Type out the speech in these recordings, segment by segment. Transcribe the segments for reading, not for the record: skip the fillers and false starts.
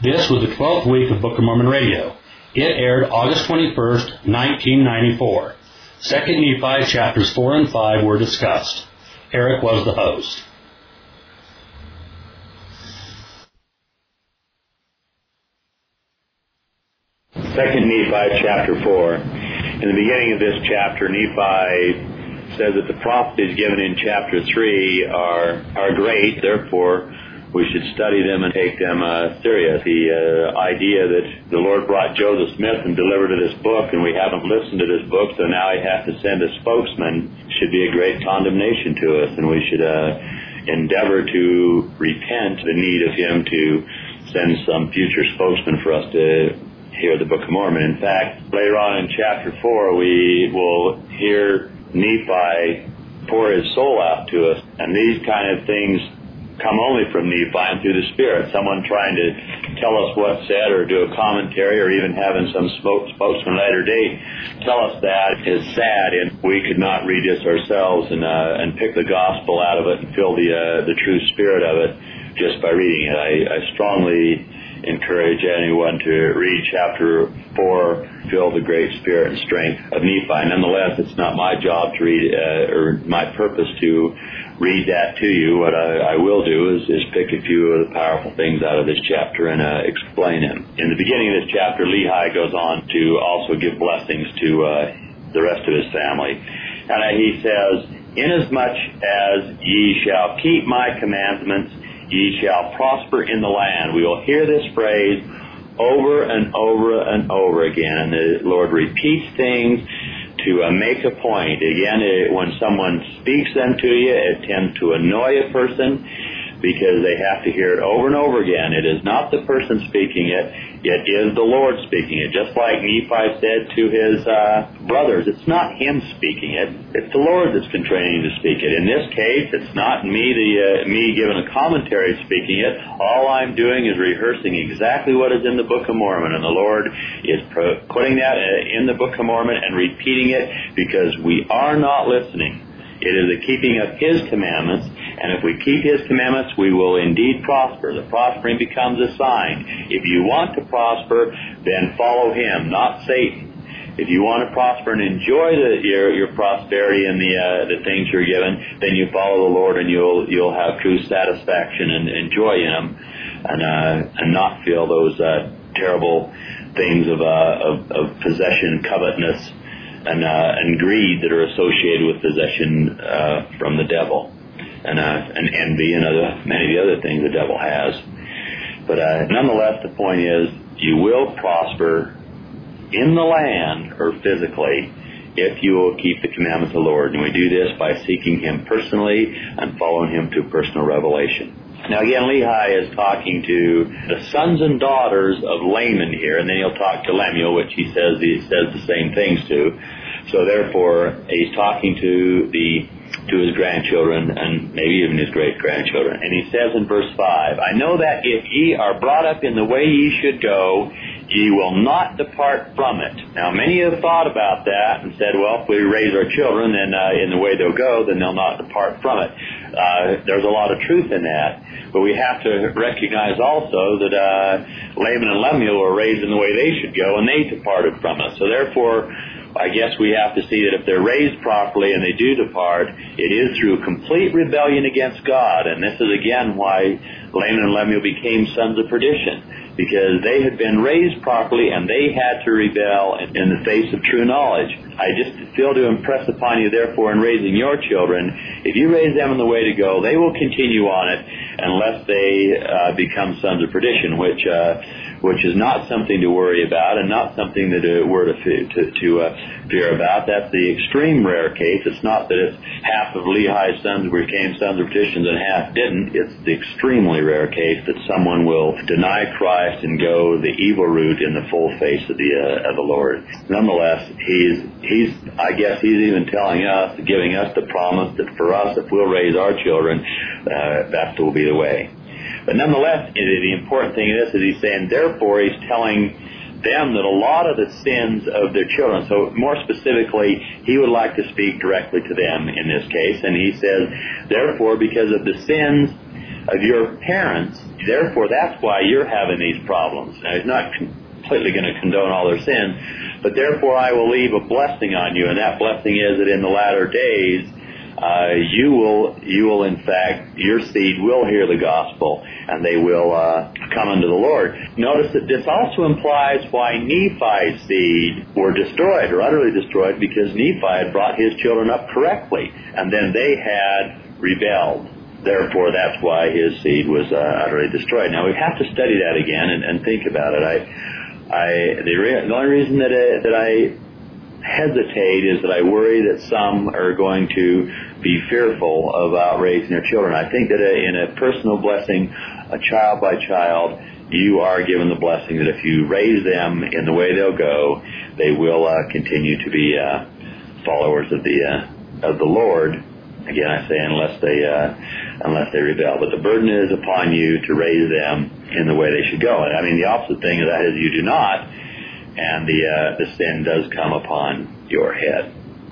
This was the 12th week of Book of Mormon Radio. It aired August 21st, 1994. 2nd Nephi chapters 4 and 5 were discussed. Eric was the host. Second Nephi chapter 4. In the beginning of this chapter, Nephi says that the prophecies given in chapter 3 are great, therefore we should study them and take them serious. The idea that the Lord brought Joseph Smith and delivered this book, and we haven't listened to this book, so now he has to send a spokesman, should be a great condemnation to us, and we should endeavor to repent the need of him to send some future spokesman for us to hear the Book of Mormon. In fact, later on in chapter 4, we will hear Nephi pour his soul out to us, and these kind of things come only from Nephi and through the Spirit. Someone trying to tell us what's said or do a commentary or even having some spokesman later date tell us that is sad, and we could not read this ourselves and pick the gospel out of it and feel the true spirit of it just by reading it. I strongly encourage anyone to read chapter 4, feel the great spirit and strength of Nephi. Nonetheless, it's not my job to read, or my purpose to read that to you. What I will do is pick a few of the powerful things out of this chapter and explain them. In the beginning of this chapter, Lehi goes on to also give blessings to the rest of his family. And he says, "Inasmuch as ye shall keep my commandments, ye shall prosper in the land." We will hear this phrase over and over and over again. And the Lord repeats things to make a point. Again, when someone speaks them to you, it tends to annoy a person because they have to hear it over and over again. It is not the person speaking it, it is the Lord speaking it. Just like Nephi said to his brothers, it's not him speaking it, it's the Lord that's continuing to speak it. In this case, it's not me giving a commentary speaking it. All I'm doing is rehearsing exactly what is in the Book of Mormon, and the Lord is putting that in the Book of Mormon and repeating it because we are not listening. It is the keeping of His commandments, and if we keep His commandments, we will indeed prosper. The prospering becomes a sign. If you want to prosper, then follow Him, not Satan. If you want to prosper and enjoy your prosperity and the things you're given, then you follow the Lord, and you'll have true satisfaction and joy in Him, and not feel those terrible things of possession, covetousness, and greed that are associated with possession from the devil, and envy and many of the other things the devil has. But nonetheless, the point is, you will prosper in the land, or physically, if you will keep the commandments of the Lord. And we do this by seeking Him personally and following Him to personal revelation. Now again, Lehi is talking to the sons and daughters of Laman here, and then he'll talk to Lemuel, which he says the same things to. So therefore, he's talking to his grandchildren and maybe even his great-grandchildren. And he says in verse 5, "I know that if ye are brought up in the way ye should go, ye will not depart from it." Now, many have thought about that and said, well, if we raise our children then in the way they'll go, then they'll not depart from it. There's a lot of truth in that. But we have to recognize also that Laman and Lemuel were raised in the way they should go, and they departed from it. So therefore, I guess we have to see that if they're raised properly and they do depart, it is through complete rebellion against God. And this is again why Laman and Lemuel became sons of perdition, because they had been raised properly and they had to rebel in the face of true knowledge. I just feel to impress upon you, therefore, in raising your children, if you raise them in the way to go, they will continue on it unless they become sons of perdition, which is not something to worry about and not something that we're to fear about. That's the extreme rare case. It's not that it's half of Lehi's sons became sons of perdition and half didn't. It's the extremely rare case that someone will deny Christ and go the evil route in the full face of the Lord. Nonetheless, I guess he's even telling us, giving us the promise that for us, if we'll raise our children, that will be the way. But nonetheless, the important thing in this is he's saying, therefore, he's telling them that a lot of the sins of their children, so more specifically, he would like to speak directly to them in this case, and he says, therefore, because of the sins of your parents, therefore, that's why you're having these problems. Now, he's not completely going to condone all their sins, but therefore I will leave a blessing on you, and that blessing is that in the latter days, you will in fact, your seed will hear the gospel, and they will come unto the Lord. Notice that this also implies why Nephi's seed were destroyed, or utterly destroyed, because Nephi had brought his children up correctly, and then they had rebelled. Therefore, that's why his seed was utterly destroyed. Now, we have to study that again and think about it. The only reason that I hesitate is that I worry that some are going to be fearful about raising their children. I think that in a personal blessing, a child by child, you are given the blessing that if you raise them in the way they'll go, they will continue to be followers of the Lord. Again, I say unless they rebel. But the burden is upon you to raise them in the way they should go. And I mean, the opposite thing of that is you do not, and the sin does come upon your head.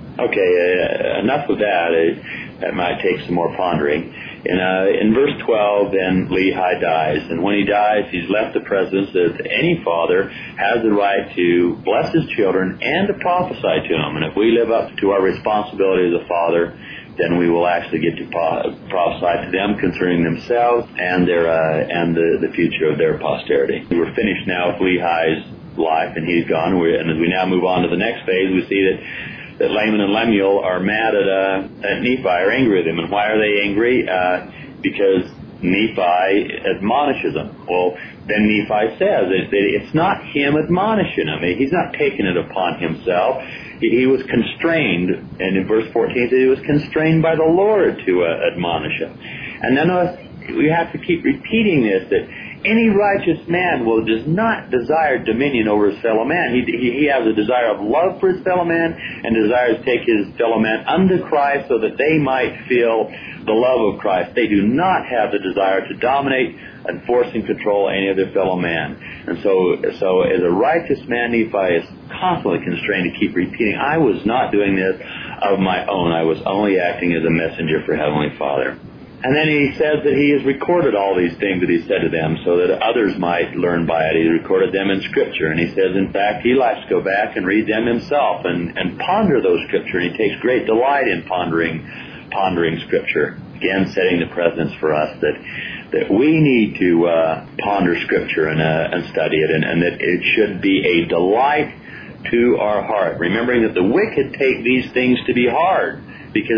Okay, enough of that. That might take some more pondering. In verse 12, then Lehi dies. And when he dies, he's left the presence that any father has the right to bless his children and to prophesy to them. And if we live up to our responsibility as a father, then we will actually get to prophesy to them concerning themselves and the future of their posterity. We're finished now with Lehi's life, and he's gone. And as we now move on to the next phase, we see that Laman and Lemuel are mad at Nephi, are angry with him. And why are they angry? Because Nephi admonishes them. Well, then Nephi says that it's not him admonishing him. He's not taking it upon himself. He was constrained, and in verse 14 it says he was constrained by the Lord to admonish him. And then we have to keep repeating this, that any righteous man does not desire dominion over his fellow man. He has a desire of love for his fellow man and desires to take his fellow man unto Christ so that they might feel the love of Christ. They do not have the desire to dominate and force and control any of their fellow man. And so as a righteous man, Nephi is constantly constrained to keep repeating, I was not doing this of my own. I was only acting as a messenger for Heavenly Father. And then he says that he has recorded all these things that he said to them so that others might learn by it. He recorded them in Scripture. And he says, in fact, he likes to go back and read them himself and ponder those Scripture. And he takes great delight in pondering Scripture. Again, setting the precedence for us that we need to ponder Scripture and study it, and that it should be a delight to our heart. Remembering that the wicked take these things to be hard because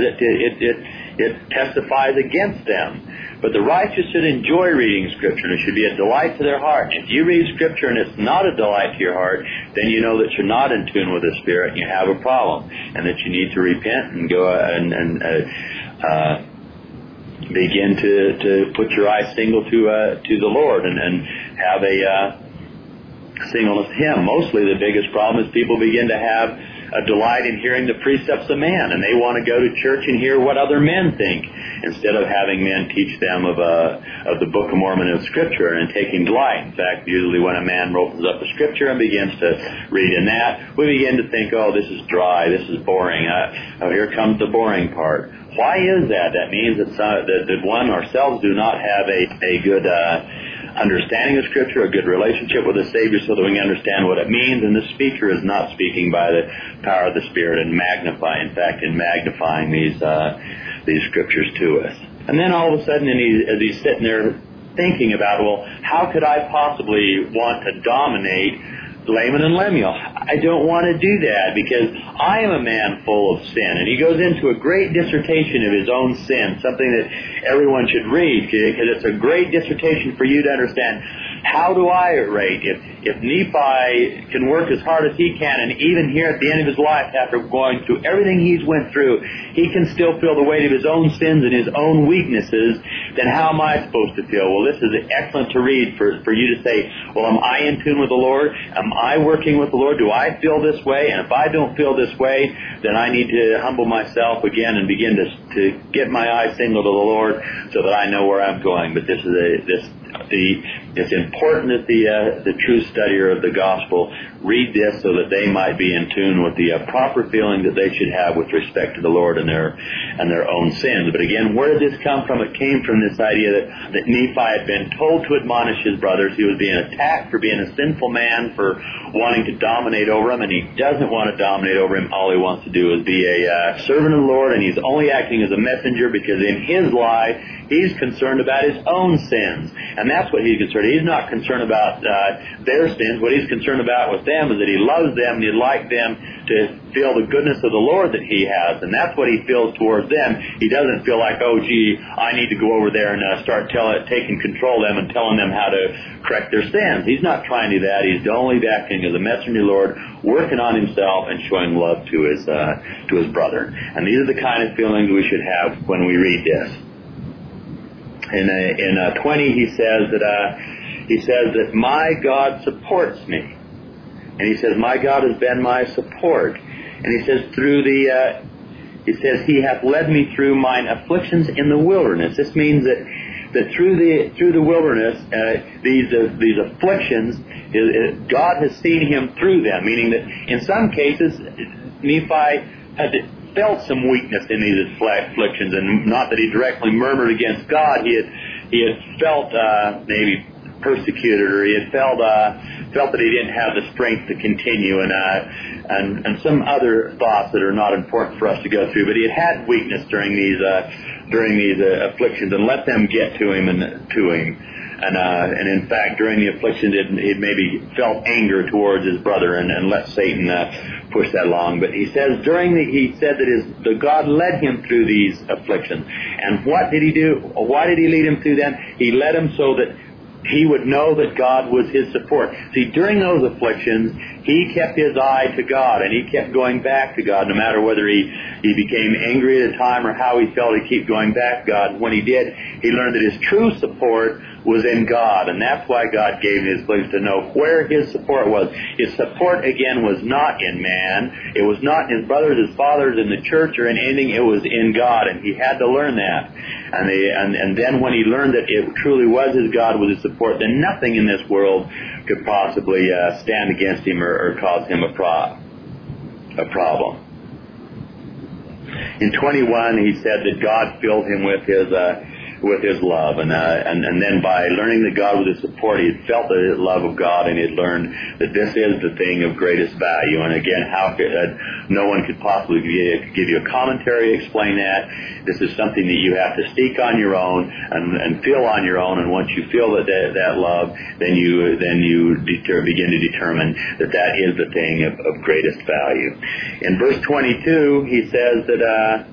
it testifies against them. But the righteous should enjoy reading Scripture, and it should be a delight to their heart. If you read Scripture and it's not a delight to your heart, then you know that you're not in tune with the Spirit and you have a problem, and that you need to repent and go and begin to put your eyes single to the Lord and have a singleness to Him. Mostly the biggest problem is people begin to have a delight in hearing the precepts of man, and they want to go to church and hear what other men think instead of having men teach them of the Book of Mormon and Scripture and taking delight. In fact, usually when a man opens up the Scripture and begins to read in that, we begin to think, oh, this is dry, this is boring. Here comes the boring part. Why is that? That means that one, ourselves do not have a good understanding of Scripture, a good relationship with the Savior so that we can understand what it means, and the speaker is not speaking by the power of the Spirit and magnifying these Scriptures to us. And then all of a sudden, as he's sitting there thinking about, well, how could I possibly want to dominate Laman and Lemuel? I don't want to do that because I am a man full of sin. And he goes into a great dissertation of his own sin, something that everyone should read because it's a great dissertation for you to understand. How do I rate? If Nephi can work as hard as he can, and even here at the end of his life, after going through everything he's went through, he can still feel the weight of his own sins and his own weaknesses, then how am I supposed to feel? Well, this is excellent to read for you to say, well, am I in tune with the Lord? Am I working with the Lord? Do I feel this way? And if I don't feel this way, then I need to humble myself again and begin to get my eyes single to the Lord so that I know where I'm going. But it's important that the true studier of the gospel read this so that they might be in tune with the proper feeling that they should have with respect to the Lord and their own sins. But again, where did this come from? It came from this idea that Nephi had been told to admonish his brothers. He was being attacked for being a sinful man, for wanting to dominate over them, and he doesn't want to dominate over him. All he wants to do is be a servant of the Lord, and he's only acting as a messenger because in his life, he's concerned about his own sins. And that's what he's concerned. He's not concerned about their sins. What he's concerned about with them is that he loves them and he'd like them to feel the goodness of the Lord that he has. And that's what he feels towards them. He doesn't feel like, oh, gee, I need to go over there and start taking control of them and telling them how to correct their sins. He's not trying to do that. He's only acting as a messenger of the Lord, working on himself and showing love to his brother. And these are the kind of feelings we should have when we read this. In 20, he says that my God supports me. And he says, my God has been my support. And he says, he hath led me through mine afflictions in the wilderness. This means that through the wilderness, these afflictions, God has seen him through them. Meaning that in some cases, Nephi had felt some weakness in these afflictions, and not that he directly murmured against God. He had felt maybe persecuted, or he had felt that he didn't have the strength to continue, and some other thoughts that are not important for us to go through. But he had weakness during these afflictions, and let them get to him. And in fact, during the affliction, it maybe felt anger towards his brother, and let Satan push that along. But he says he said that the God led him through these afflictions. And what did he do? Why did he lead him through them? He led him so that he would know that God was his support. See, during those afflictions, he kept his eye to God, and he kept going back to God, no matter whether he became angry at a time or how he felt. He kept going back to God. When he did, he learned that his true support was in God, and that's why God gave him his place to know where his support was. His support, again, was not in man. It was not in his brothers, his fathers, in the church, or in anything. It was in God, and he had to learn that. And then when he learned that it truly was his God, was his support, then nothing in this world could possibly stand against him or cause him a problem. In 21, he said that God filled him with his love, and then by learning that God was his support, he had felt the love of God, and he had learned that this is the thing of greatest value. And again, no one could possibly give you a commentary to explain that. This is something that you have to seek on your own and feel on your own. And once you feel that love, then you begin to determine that is the thing of greatest value. In verse 22, he says that.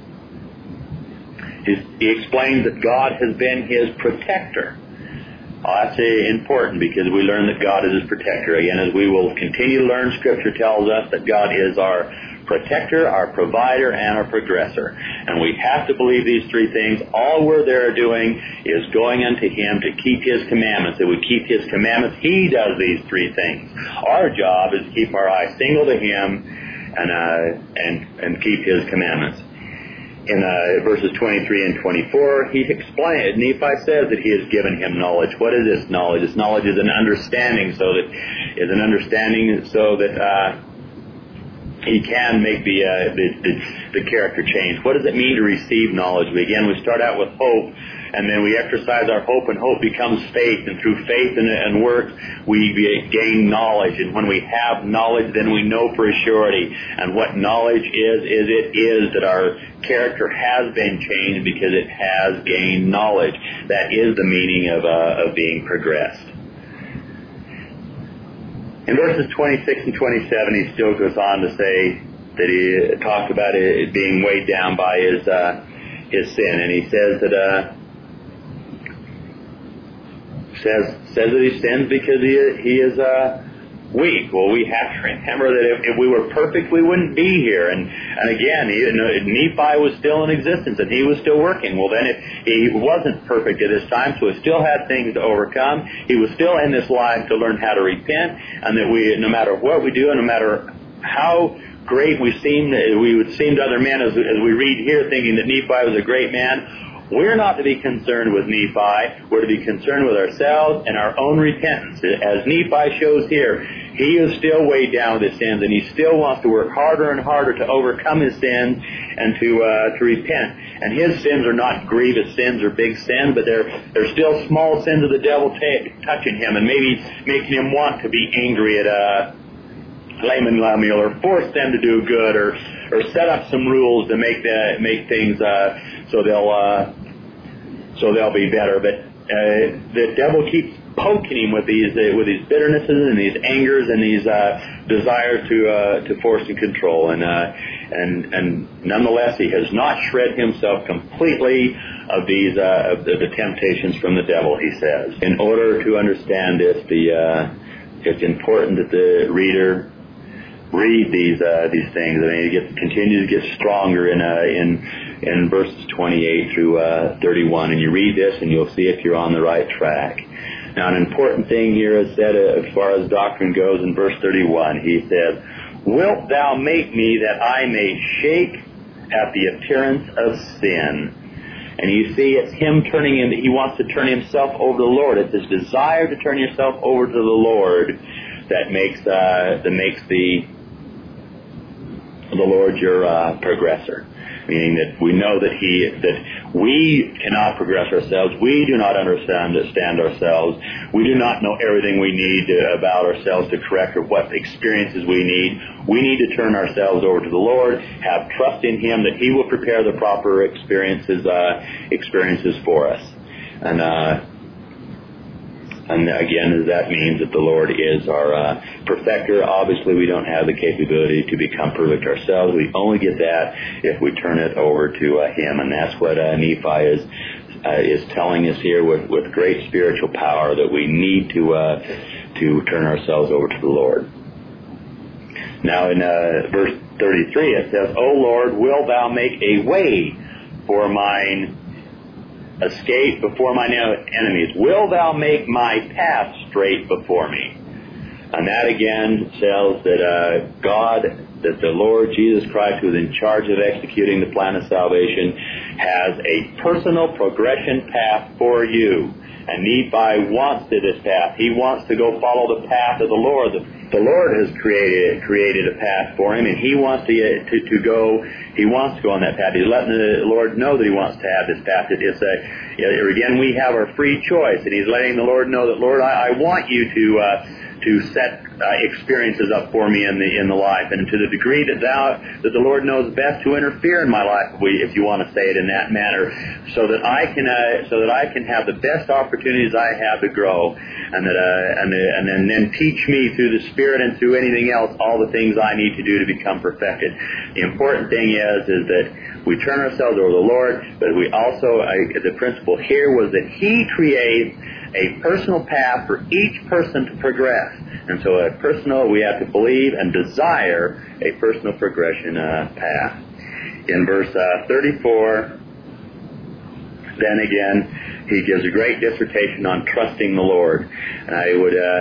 He explains that God has been his protector. That's important, because we learn that God is his protector. Again, as we will continue to learn, Scripture tells us that God is our protector, our provider, and our progressor. And we have to believe these three things. All we're there doing is going unto him to keep his commandments. If we keep his commandments, he does these three things. Our job is to keep our eyes single to him and keep his commandments. In verses 23 and 24, he explained, Nephi says that he has given him knowledge. What is this knowledge? This knowledge is an understanding so that he can make the character change. What does it mean to receive knowledge? We start out with hope, and then we exercise our hope, and hope becomes faith, and through faith and works, we gain knowledge. And when we have knowledge, then we know for a surety. And what knowledge is that our character has been changed because it has gained knowledge. That is the meaning of being progressed. In verses 26 and 27, he still goes on to say that he talks about it being weighed down by his sin, and he says that says that he sins because he is weak. Well, we have to remember that if we were perfect, we wouldn't be here. And again, Nephi was still in existence, and he was still working. Well, then if he wasn't perfect at this time, so he still had things to overcome. He was still in this life to learn how to repent, and that no matter what we do, and no matter how great we would seem to other men, as we read here, thinking that Nephi was a great man. We're not to be concerned with Nephi. We're to be concerned with ourselves and our own repentance. As Nephi shows here, he is still weighed down with his sins, and he still wants to work harder and harder to overcome his sins and to repent. And his sins are not grievous sins or big sins, but they're still small sins of the devil touching him and maybe making him want to be angry at Laman Lemuel, or force them to do good, or set up some rules to make things so they'll be better. But the devil keeps poking him with these bitternesses and these angers and these desires to force and control, and nonetheless he has not shred himself completely of these of the temptations from the devil. He says, in order to understand this, it's important that the reader read these things. I mean, it continues to get stronger in verses 28 through 31, and you read this and you'll see if you're on the right track. Now, an important thing here is said as far as doctrine goes in verse 31. He says, "Wilt thou make me that I may shake at the appearance of sin?" And you see, it's him turning in. He wants to turn himself over to the Lord. It's his desire to turn yourself over to the Lord that makes the Lord your progressor. Meaning that we know that we cannot progress ourselves. We do not understand ourselves. We do not know everything we need about ourselves to correct, or what experiences we need. We need to turn ourselves over to the Lord, have trust in Him that He will prepare the proper experiences for us. And again, that means that the Lord is our perfecter. Obviously, we don't have the capability to become perfect ourselves. We only get that if we turn it over to Him. And that's what Nephi is telling us here with great spiritual power, that we need to turn ourselves over to the Lord. Now in verse 33 it says, "O Lord, will thou make a way for mine escape before mine enemies? Will thou make my path straight before me?" And that again tells that that the Lord Jesus Christ, who is in charge of executing the plan of salvation, has a personal progression path for you. And Nephi wants this path. He wants to go follow the path of the Lord. The Lord has created a path for him, and he wants to go. He wants to go on that path. He's letting the Lord know that he wants to have this path. Again, we have our free choice, and he's letting the Lord know that, Lord, I want you to set experiences up for me in the life, and to the degree that the Lord knows best to interfere in my life, if you want to say it in that manner, so that I can have the best opportunities I have to grow, and then teach me through the Spirit and through anything else all the things I need to do to become perfected. The important thing is that we turn ourselves over to the Lord, but we also the principle here was that He creates a personal path for each person to progress. And so we have to believe and desire a personal progression path. In verse 34, then again, he gives a great dissertation on trusting the Lord. And I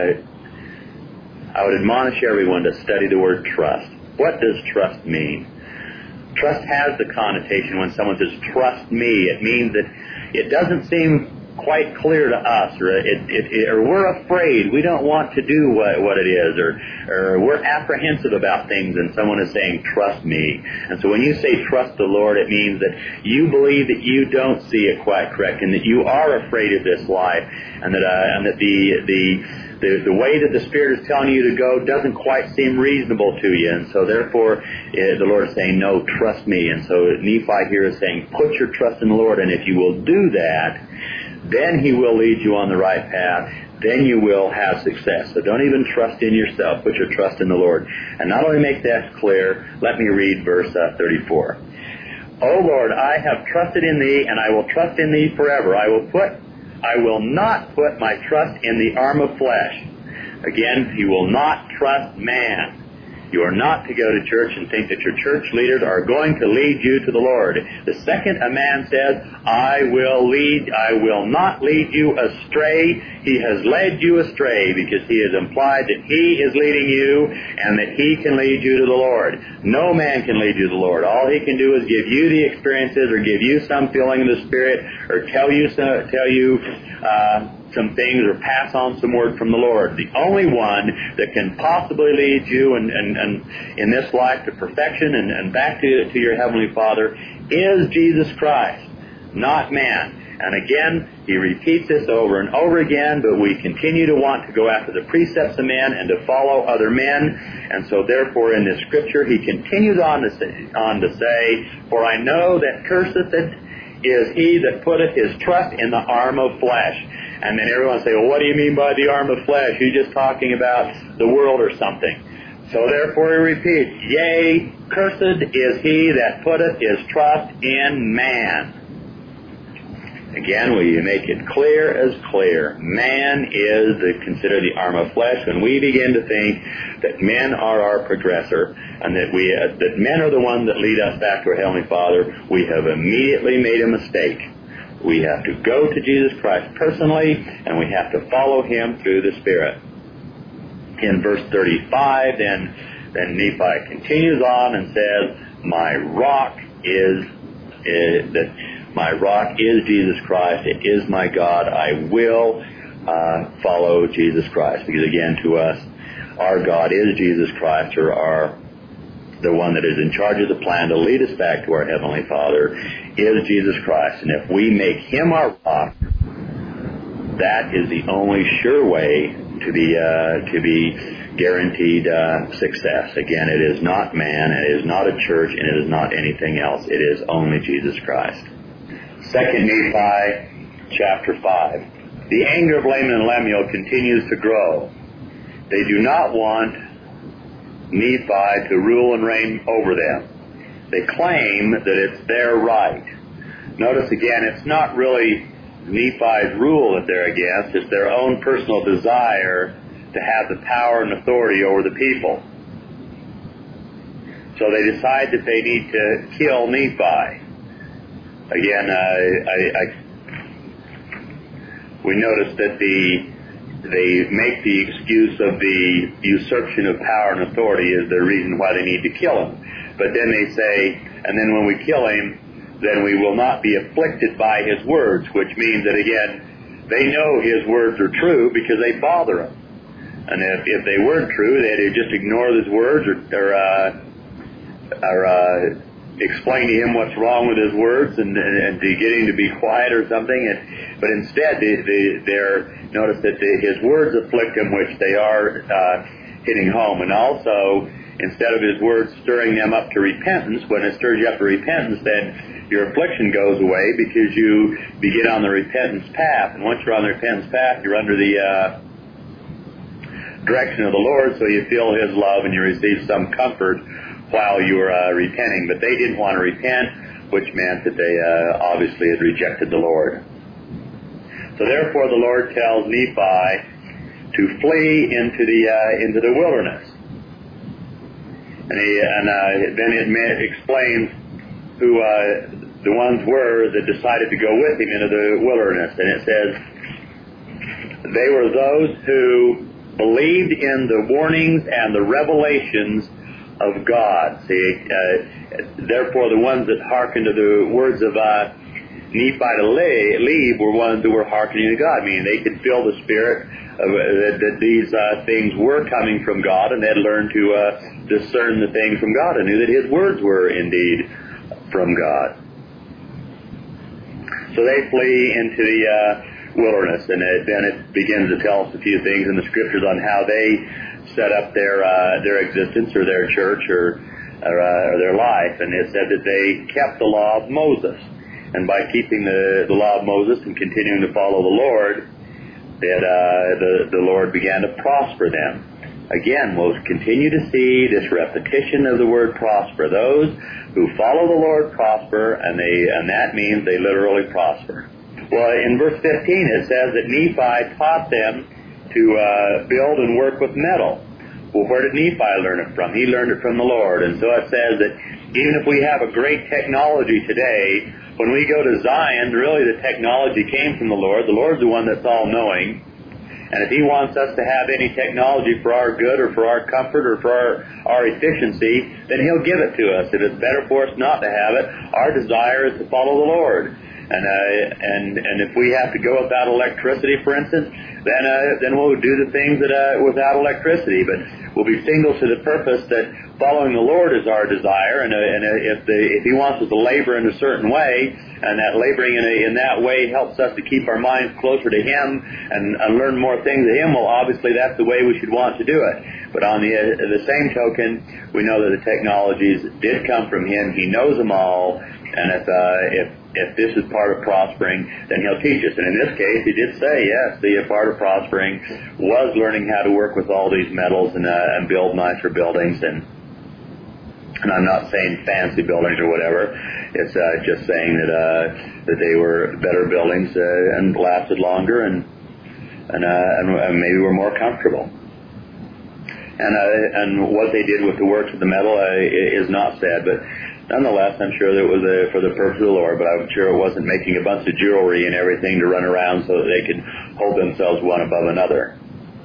would admonish everyone to study the word trust. What does trust mean? Trust has the connotation, when someone says, "Trust me," it means that it doesn't seem quite clear to us, or we're afraid, we don't want to do what it is, or we're apprehensive about things, and someone is saying, "Trust me." And so when you say trust the Lord, it means that you believe that you don't see it quite correct, and that you are afraid of this life, and that the way that the Spirit is telling you to go doesn't quite seem reasonable to you, and so therefore the Lord is saying, "No, trust me." And so Nephi here is saying, put your trust in the Lord, and if you will do that, then He will lead you on the right path. Then you will have success. So don't even trust in yourself. Put your trust in the Lord. And not only make that clear, let me read verse 34. "O Lord, I have trusted in Thee, and I will trust in Thee forever. I will not put my trust in the arm of flesh." Again, you will not trust man. You are not to go to church and think that your church leaders are going to lead you to the Lord. The second a man says, I will not lead you astray, he has led you astray, because he has implied that he is leading you and that he can lead you to the Lord. No man can lead you to the Lord. All he can do is give you the experiences, or give you some feeling of the Spirit, or tell you some things or pass on some word from the Lord. The only one that can possibly lead you and in this life to perfection and back to your Heavenly Father is Jesus Christ, not man. And again, he repeats this over and over again, but we continue to want to go after the precepts of men and to follow other men. And so therefore in this scripture he continues on to say, "For I know that cursed is he that putteth his trust in the arm of flesh." And then everyone say, "Well, what do you mean by the arm of flesh? You're just talking about the world or something." So therefore he repeats, "Yea, cursed is he that putteth his trust in man." Again, we make it clear as clear. Man is considered the arm of flesh. When we begin to think that men are our progressor and that men are the ones that lead us back to our Heavenly Father, we have immediately made a mistake. We have to go to Jesus Christ personally, and we have to follow him through the Spirit. In verse 35, then Nephi continues on and says, My rock is Jesus Christ. It is my God. I will follow Jesus Christ. Because again, to us, our God is Jesus Christ, or the one that is in charge of the plan to lead us back to our Heavenly Father is Jesus Christ. And if we make him our rock, that is the only sure way to be guaranteed success. Again, it is not man, it is not a church, and it is not anything else. It is only Jesus Christ. 2 Nephi chapter 5. The anger of Laman and Lemuel continues to grow. They do not want Nephi to rule and reign over them. They claim that it's their right. Notice again, it's not really Nephi's rule that they're against. It's their own personal desire to have the power and authority over the people. So they decide that they need to kill Nephi. Again, we notice that they make the excuse of the usurpation of power and authority as the reason why they need to kill him. But then they say, and then when we kill him, then we will not be afflicted by his words, which means that, again, they know his words are true because they bother him. And if they weren't true, they'd just ignore his words or explain to him what's wrong with his words and to get him to be quiet or something. But instead, notice that his words afflict him, which they are hitting home. And also, instead of his words stirring them up to repentance, when it stirs you up to repentance, then your affliction goes away because you begin on the repentance path. And once you're on the repentance path, you're under the direction of the Lord, so you feel his love and you receive some comfort while you are repenting. But they didn't want to repent, which meant that they obviously had rejected the Lord. So therefore the Lord tells Nephi to flee into the wilderness. And then it explains who the ones were that decided to go with him into the wilderness. And it says, they were those who believed in the warnings and the revelations of God. See, therefore the ones that hearkened to the words of Nephi to leave were ones who were hearkening to God, meaning they could feel the Spirit that these things were coming from God, and they had learned to discern the things from God and knew that his words were indeed from God. So they flee into the wilderness, and then it begins to tell us a few things in the Scriptures on how they set up their existence or their church or their life. And it said that they kept the law of Moses. And by keeping the law of Moses and continuing to follow the Lord, that the Lord began to prosper them. Again, we'll continue to see this repetition of the word prosper. Those who follow the Lord prosper, and that means they literally prosper. Well, in verse 15 it says that Nephi taught them to build and work with metal. Well, where did Nephi learn it from? He learned it from the Lord. And so it says that even if we have a great technology today, when we go to Zion, really the technology came from the Lord. The Lord's the one that's all-knowing. And if he wants us to have any technology for our good or for our comfort or for our efficiency, then he'll give it to us. If it's better for us not to have it, our desire is to follow the Lord. And if we have to go without electricity, for instance, then we'll do the things that without electricity. But we'll be single to the purpose that following the Lord is our desire. And if He wants us to labor in a certain way, and that laboring in that way helps us to keep our minds closer to Him and learn more things of Him, well, obviously that's the way we should want to do it. But on the same token, we know that the technologies did come from Him. He knows them all, and if this is part of prospering, then He'll teach us. And in this case, He did say, yes, the part of prospering was learning how to work with all these metals and build nicer buildings. And I'm not saying fancy buildings or whatever. It's just saying that they were better buildings and lasted longer and maybe were more comfortable. And what they did with the works of the metal is not said, but nonetheless, I'm sure that it was for the purpose of the Lord, but I'm sure it wasn't making a bunch of jewelry and everything to run around so that they could hold themselves one above another.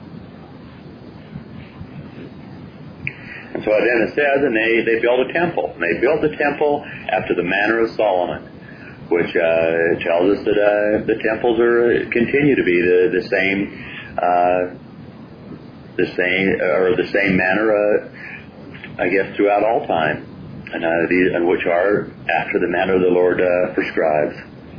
And so then it says, and they built a temple. And they built the temple after the manner of Solomon, which tells us that the temples continue to be the same manner, I guess, throughout all time. And which are after the manner the Lord prescribes.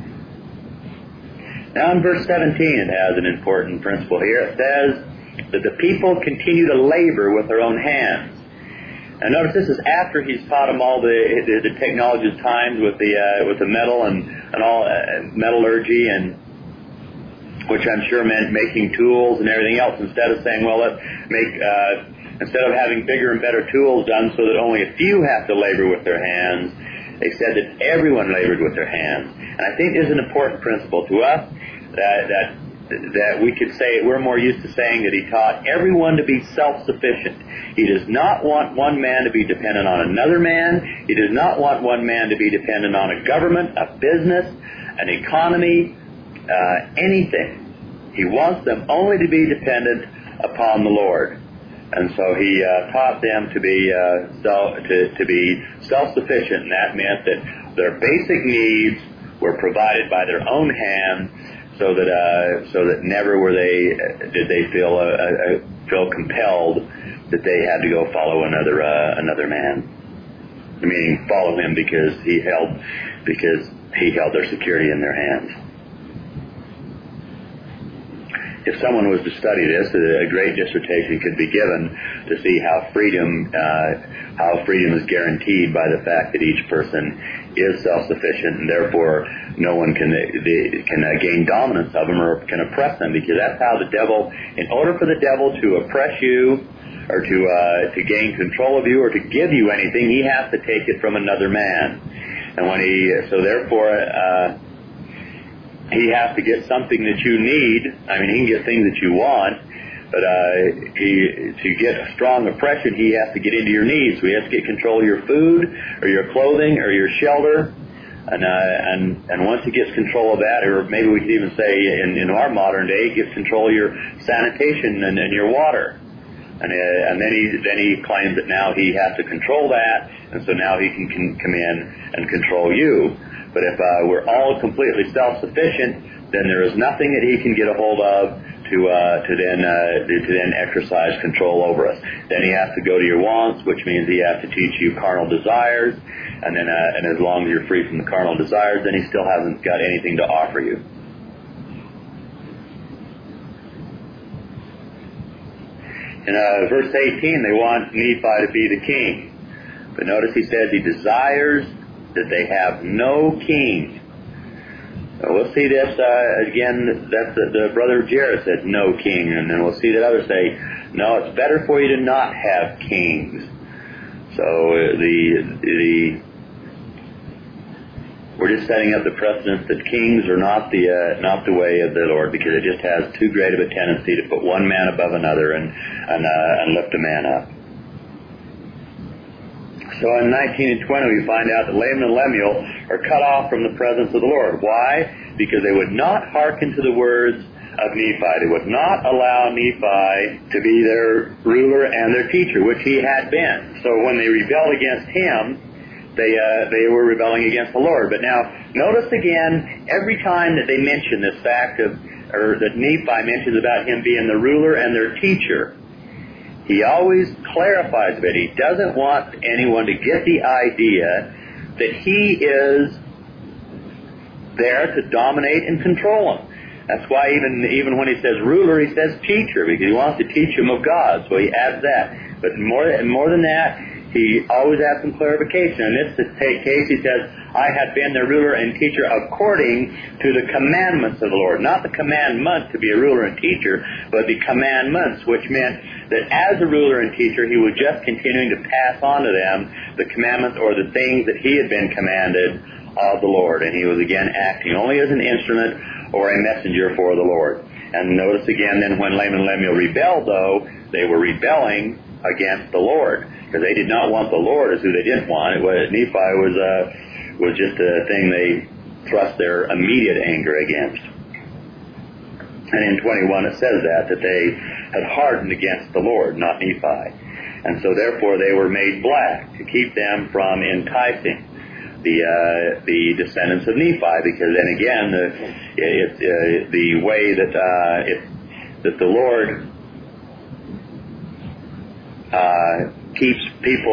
Now in verse 17 it has an important principle here. It says that the people continue to labor with their own hands. And notice this is after He's taught them all the technology of times with the metal and all metallurgy, and which I'm sure meant making tools and everything else, instead of saying, well, let's make instead of having bigger and better tools done so that only a few have to labor with their hands, they said that everyone labored with their hands. And I think this is an important principle to us, that we could say, we're more used to saying that He taught everyone to be self-sufficient. He does not want one man to be dependent on another man. He does not want one man to be dependent on a government, a business, an economy, anything. He wants them only to be dependent upon the Lord. And so He taught them to be self-sufficient, and that meant that their basic needs were provided by their own hands, so that never did they feel compelled that they had to go follow another man. Meaning follow him because he held their security in their hands. If someone was to study this, a great dissertation could be given to see how freedom is guaranteed by the fact that each person is self-sufficient, and therefore no one can gain dominance of them or can oppress them, because that's how the devil, in order for the devil to oppress you or to gain control of you or to give you anything, he has to take it from another man. And therefore he has to get something that you need. I mean, he can get things that you want, but to get a strong oppression, he has to get into your needs. So he has to get control of your food, or your clothing, or your shelter. And once he gets control of that, or maybe we could even say in our modern day, he gets control of your sanitation and your water. And then he claims that now he has to control that, and so now he can come in and control you. But if we're all completely self-sufficient, then there is nothing that he can get a hold of to then exercise control over us. Then he has to go to your wants, which means he has to teach you carnal desires, and as long as you're free from the carnal desires, then he still hasn't got anything to offer you. In verse 18, they want Nephi to be the king. But notice he says he desires that they have no king. We'll see this again. That's the brother of Jared said no king, and then we'll see that others say, no, it's better for you to not have kings. So we're just setting up the precedent that kings are not the way of the Lord, because it just has too great of a tendency to put one man above another and lift a man up. So in 19 and 20 we find out that Laman and Lemuel are cut off from the presence of the Lord. Why? Because they would not hearken to the words of Nephi. They would not allow Nephi to be their ruler and their teacher, which he had been. So when they rebelled against him, they were rebelling against the Lord. But now, notice again, every time that they mention this fact or that Nephi mentions about him being the ruler and their teacher, he always clarifies a bit. He doesn't want anyone to get the idea that he is there to dominate and control them. That's why even when he says ruler, he says teacher, because he wants to teach them of God. So he adds that. But more than that, he always adds some clarification. In this case, he says, I have been the ruler and teacher according to the commandments of the Lord. Not the commandment to be a ruler and teacher, but the commandments, which meant that as a ruler and teacher, he was just continuing to pass on to them the commandments or the things that he had been commanded of the Lord. And he was again acting only as an instrument or a messenger for the Lord. And notice again then when Laman and Lemuel rebelled, though, they were rebelling against the Lord, because they did not want the Lord as who they didn't want. Nephi was just a thing they thrust their immediate anger against. And in 21 it says that they had hardened against the Lord, not Nephi. And so therefore they were made black to keep them from enticing the descendants of Nephi, because then again the way that the Lord keeps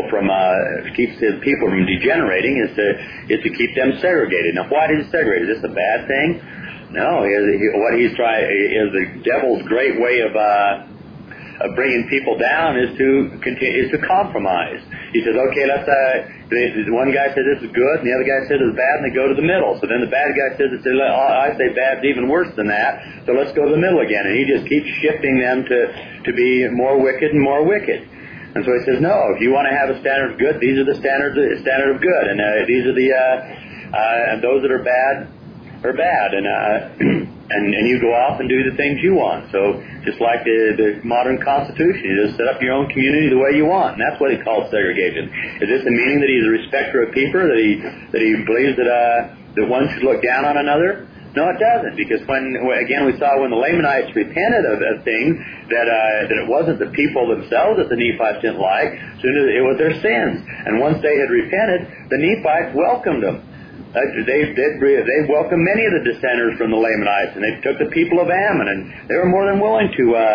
his people from degenerating is to keep them segregated. Now, why did he segregate? Is this a bad thing? No. What he's trying is the devil's great way of bringing people down is to compromise. He says, okay, one guy says this is good, and the other guy says it's bad, and they go to the middle. So then the bad guy says, I say bad's even worse than that, so let's go to the middle again. And he just keeps shifting them to be more wicked and more wicked. And so he says, no, if you want to have a standard of good, these are the standard of good, and these are and those that are bad are bad, and you go off and do the things you want. So just like the modern Constitution, you just set up your own community the way you want, and that's what he calls segregation. Is this the meaning that he's a respecter of people, that he believes that one should look down on another? No, it doesn't, because when we saw when the Lamanites repented of things, that it wasn't the people themselves that the Nephites didn't like, soon as it was their sins. And once they had repented, the Nephites welcomed them. They welcomed many of the dissenters from the Lamanites, and they took the people of Ammon, and they were more than willing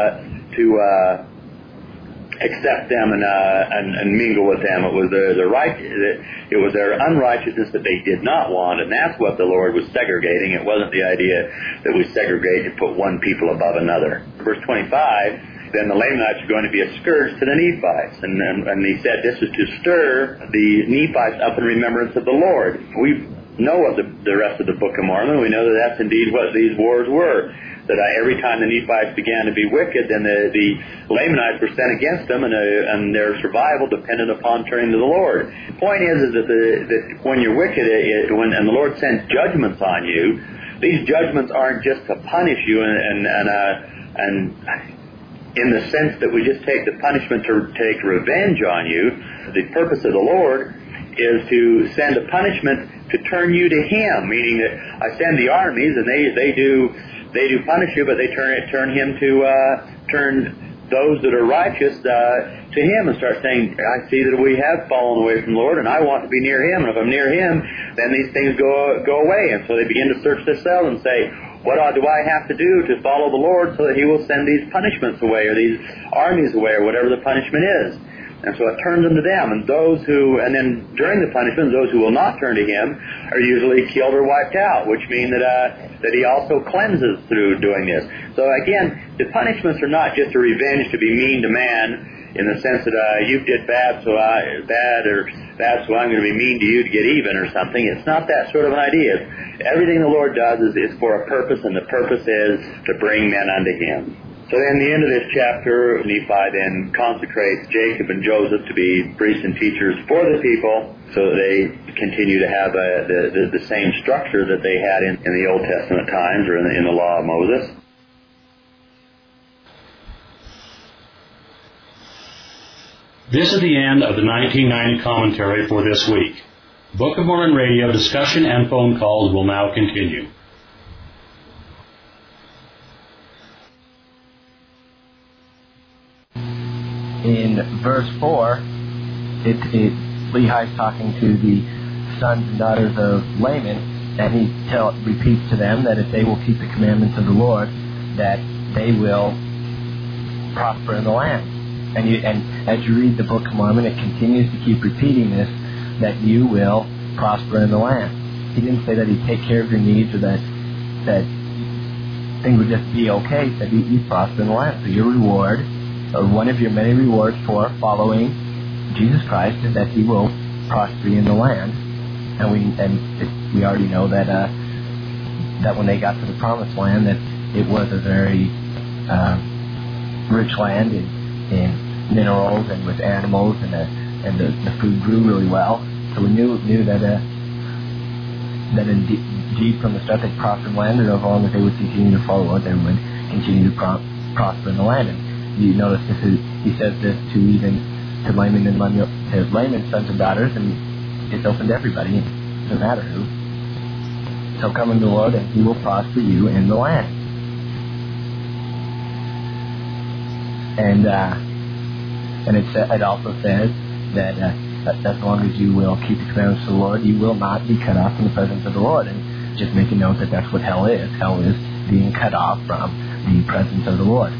to accept them and mingle with them. It was it was their unrighteousness that they did not want, and that's what the Lord was segregating. It wasn't the idea that we segregate and put one people above another. Verse 25. Then the Lamanites are going to be a scourge to the Nephites. And he said this is to stir the Nephites up in remembrance of the Lord. We know what the rest of the Book of Mormon. We know that that's indeed what these wars were. That every time the Nephites began to be wicked, then the Lamanites were sent against them, and their survival depended upon turning to the Lord. The point is that when you're wicked, and the Lord sends judgments on you, these judgments aren't just to punish you and in the sense that we just take the punishment to take revenge on you. The purpose of the Lord is to send a punishment to turn you to Him, meaning that I send the armies and they do punish you, but they turn those that are righteous to Him and start saying, I see that we have fallen away from the Lord, and I want to be near Him. And if I'm near Him, then these things go away. And so they begin to search themselves and say, what do I have to do to follow the Lord so that He will send these punishments away, or these armies away, or whatever the punishment is? And so it turns them to them. And then during the punishment, those who will not turn to Him are usually killed or wiped out, which means that He also cleanses through doing this. So again, the punishments are not just a revenge to be mean to man, in the sense that you did bad, so I'm going to be mean to you to get even or something. It's not that sort of an idea. Everything the Lord does is for a purpose, and the purpose is to bring men unto Him. So in the end of this chapter, Nephi then consecrates Jacob and Joseph to be priests and teachers for the people, so that they continue to have the same structure that they had in the Old Testament times, or in the law of Moses. This is the end of the 1990 commentary for this week. Book of Mormon Radio discussion and phone calls will now continue. In verse 4, Lehi's talking to the sons and daughters of Laman, and he repeats to them that if they will keep the commandments of the Lord, that they will prosper in the land. And as you read the Book of Mormon, it continues to keep repeating this, that you will prosper in the land. He didn't say that he'd take care of your needs or that things would just be okay. He said you prosper in the land. So your reward, or one of your many rewards for following Jesus Christ, is that he will prosper in the land. And we already know that that when they got to the Promised Land, that it was a very rich land in minerals and with animals, and the food grew really well. So we knew that indeed from the start they prospered in the land, and as long as they would continue to follow Lord, they would continue to prosper in the land. And you notice he says this to Laman and to Laman's sons and daughters, and it's open to everybody. It doesn't matter who. So come unto the Lord, and he will prosper you in the land. And it also says that as long as you will keep the commandments of the Lord, you will not be cut off from the presence of the Lord. And just make a note that that's what hell is. Hell is being cut off from the presence of the Lord.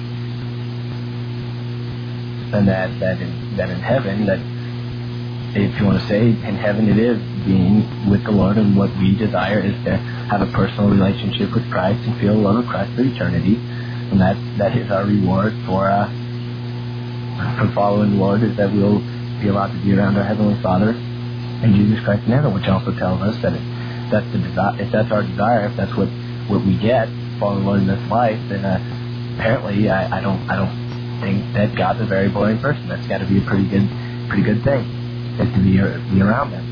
And that in heaven, that if you want to say in heaven, it is being with the Lord, and what we desire is to have a personal relationship with Christ and feel the love of Christ for eternity. And that is our reward for following the Lord, is that we'll be allowed to be around our Heavenly Father and Jesus Christ in heaven, which also tells us that if that's our desire, if that's what we get following the Lord in this life, then apparently I don't think that God's a very boring person. That's got to be a pretty good thing, is to be around Him.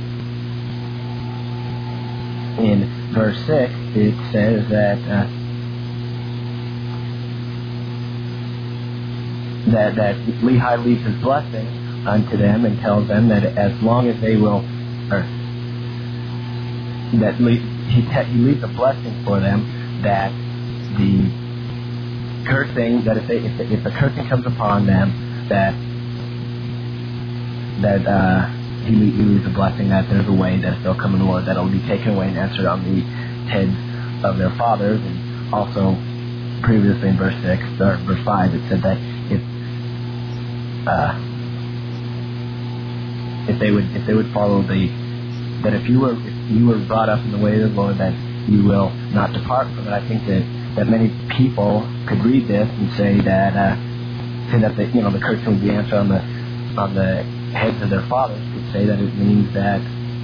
In verse 6, it says that Lehi leaves his blessing unto them and tells them that as long as they will, he leaves a blessing for them, that the cursing, that if the cursing comes upon them, that he leaves a blessing, that there's a way that if they'll come to the Lord, that it will be taken away and answered on the heads of their fathers. And also previously in verse 5, it said that if they would follow that if you were brought up in the way of the Lord, that you will not depart from it. I think that many people could read this and say that the curse would be answered on the heads of their fathers. Could say that it means that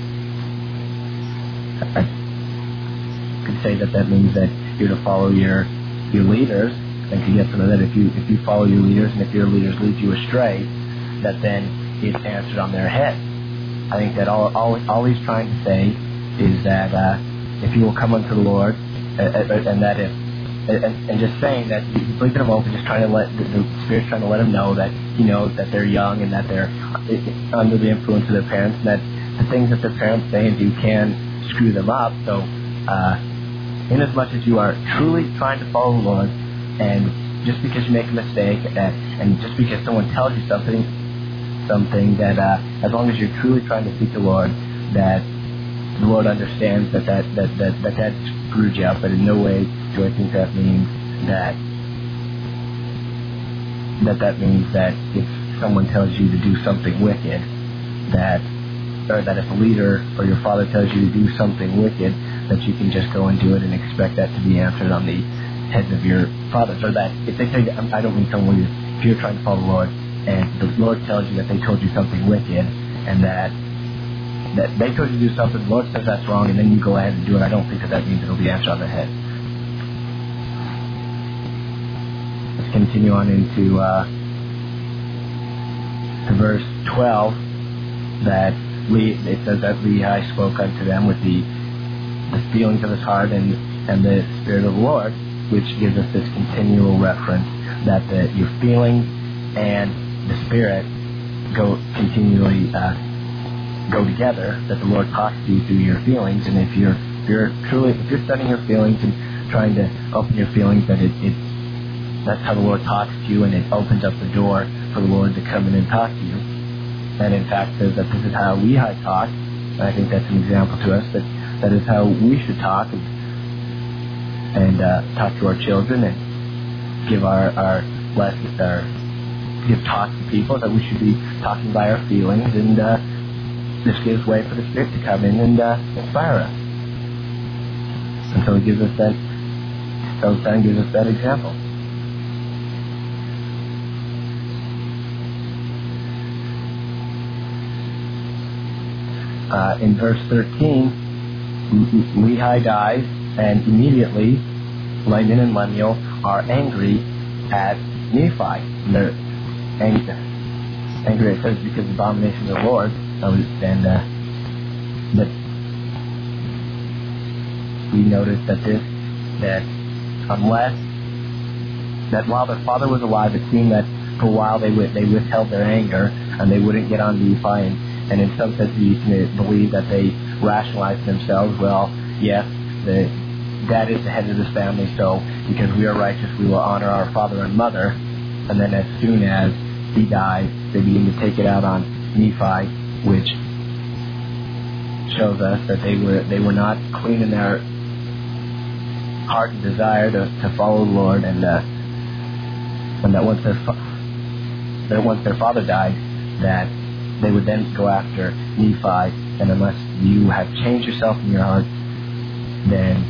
means that you're to follow your leaders, and could get to know that if you follow your leaders, and if your leaders lead you astray, that then it's answered on their head. I think that all he's trying to say is that if you will come unto the Lord, and that and just saying that he's leaving them open, just trying to let the Spirit's trying to let them know that he knows that they're young and that they're under the influence of their parents, and that the things that their parents say and do can screw them up. So, inasmuch as you are truly trying to follow the Lord, and just because you make a mistake, and just because someone tells you something that as long as you're truly trying to seek the Lord, that the Lord understands that screwed you up. But in no way do I think that means that means that if someone tells you to do something wicked, or that if a leader or your father tells you to do something wicked, that you can just go and do it and expect that to be answered on the heads of your fathers. Or that if they say, I don't mean someone if you're trying to follow the Lord, and the Lord tells you that they told you something wicked, and that they told you to do something, the Lord says that's wrong, and then you go ahead and do it, I don't think that means it'll be answered on their head. Let's continue on into to verse 12, that it says that Lehi spoke unto them with the feelings of his heart and the Spirit of the Lord, which gives us this continual reference that your feelings and the Spirit continually go together, that the Lord talks to you through your feelings. And if you're studying your feelings and trying to open your feelings, that that's how the Lord talks to you, and it opens up the door for the Lord to come in and talk to you. And in fact says that this is how Lehi talks And I think that's an example to us that is how we should talk and talk to our children and give our lessons, give talk to people, that we should be talking by our feelings, and this gives way for the Spirit to come in and inspire us. And so He gives us that. So Son gives us that example. In verse 13, Lehi dies, and immediately Laman and Lemuel are angry at Nephi. And they're angry, it says, because of the abomination of the Lord. But we notice that while their father was alive, it seemed that for a while they withheld their anger and they wouldn't get on Nephi. And in some sense, you can believe that they rationalized themselves. Well, yes, dad is the head of this family, so because we are righteous, we will honor our father and mother. And then as soon as he dies, they begin to take it out on Nephi, which shows us that they were not clean in their heart and desire to follow the Lord, and that once their father died, that they would then go after Nephi, and unless you have changed yourself in your heart, then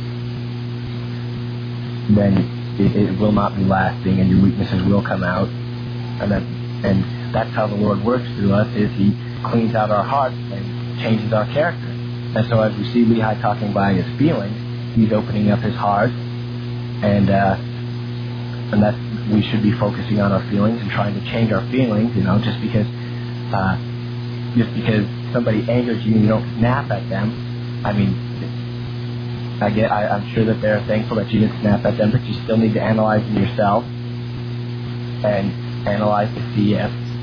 it will not be lasting, and your weaknesses will come out, and that's how the Lord works through us, is He cleans out our hearts and changes our character. And so as we see Lehi talking by his feelings, he's opening up his heart, and that we should be focusing on our feelings and trying to change our feelings. Just because somebody angers you and you don't snap at them. I mean, I'm sure that they're thankful that you didn't snap at them, but you still need to analyze in yourself and analyze to see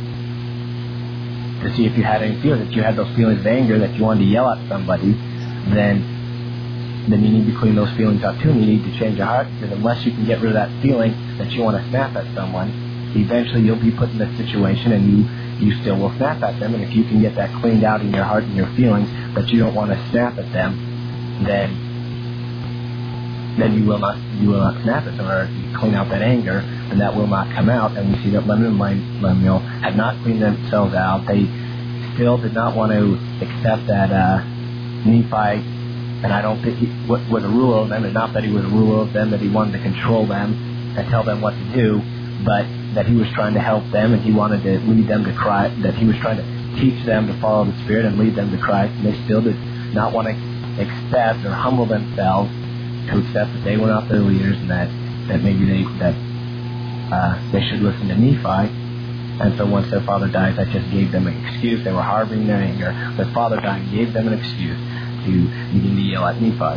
if you had any feelings, if you had those feelings of anger that you wanted to yell at somebody, then you need to clean those feelings out too, and you need to change your heart, because unless you can get rid of that feeling that you want to snap at someone, eventually you'll be put in that situation and you still will snap at them. And if you can get that cleaned out in your heart and your feelings that you don't want to snap at them, then you will not snap at them, or clean out that anger, and that will not come out. And we see that Laman and Lemuel had not cleaned themselves out. They still did not want to accept that Nephi, and I don't think he was a ruler of them, and not that he was a ruler of them, that he wanted to control them and tell them what to do, but that he was trying to help them, and he wanted to lead them to Christ, that he was trying to teach them to follow the Spirit and lead them to Christ, and they still did not want to accept or humble themselves to accept that they were not their leaders, and that maybe they should listen to Nephi. And so once their father dies, that just gave them an excuse. They were harboring their anger. Their father died and gave them an excuse to begin to yell at Nephi.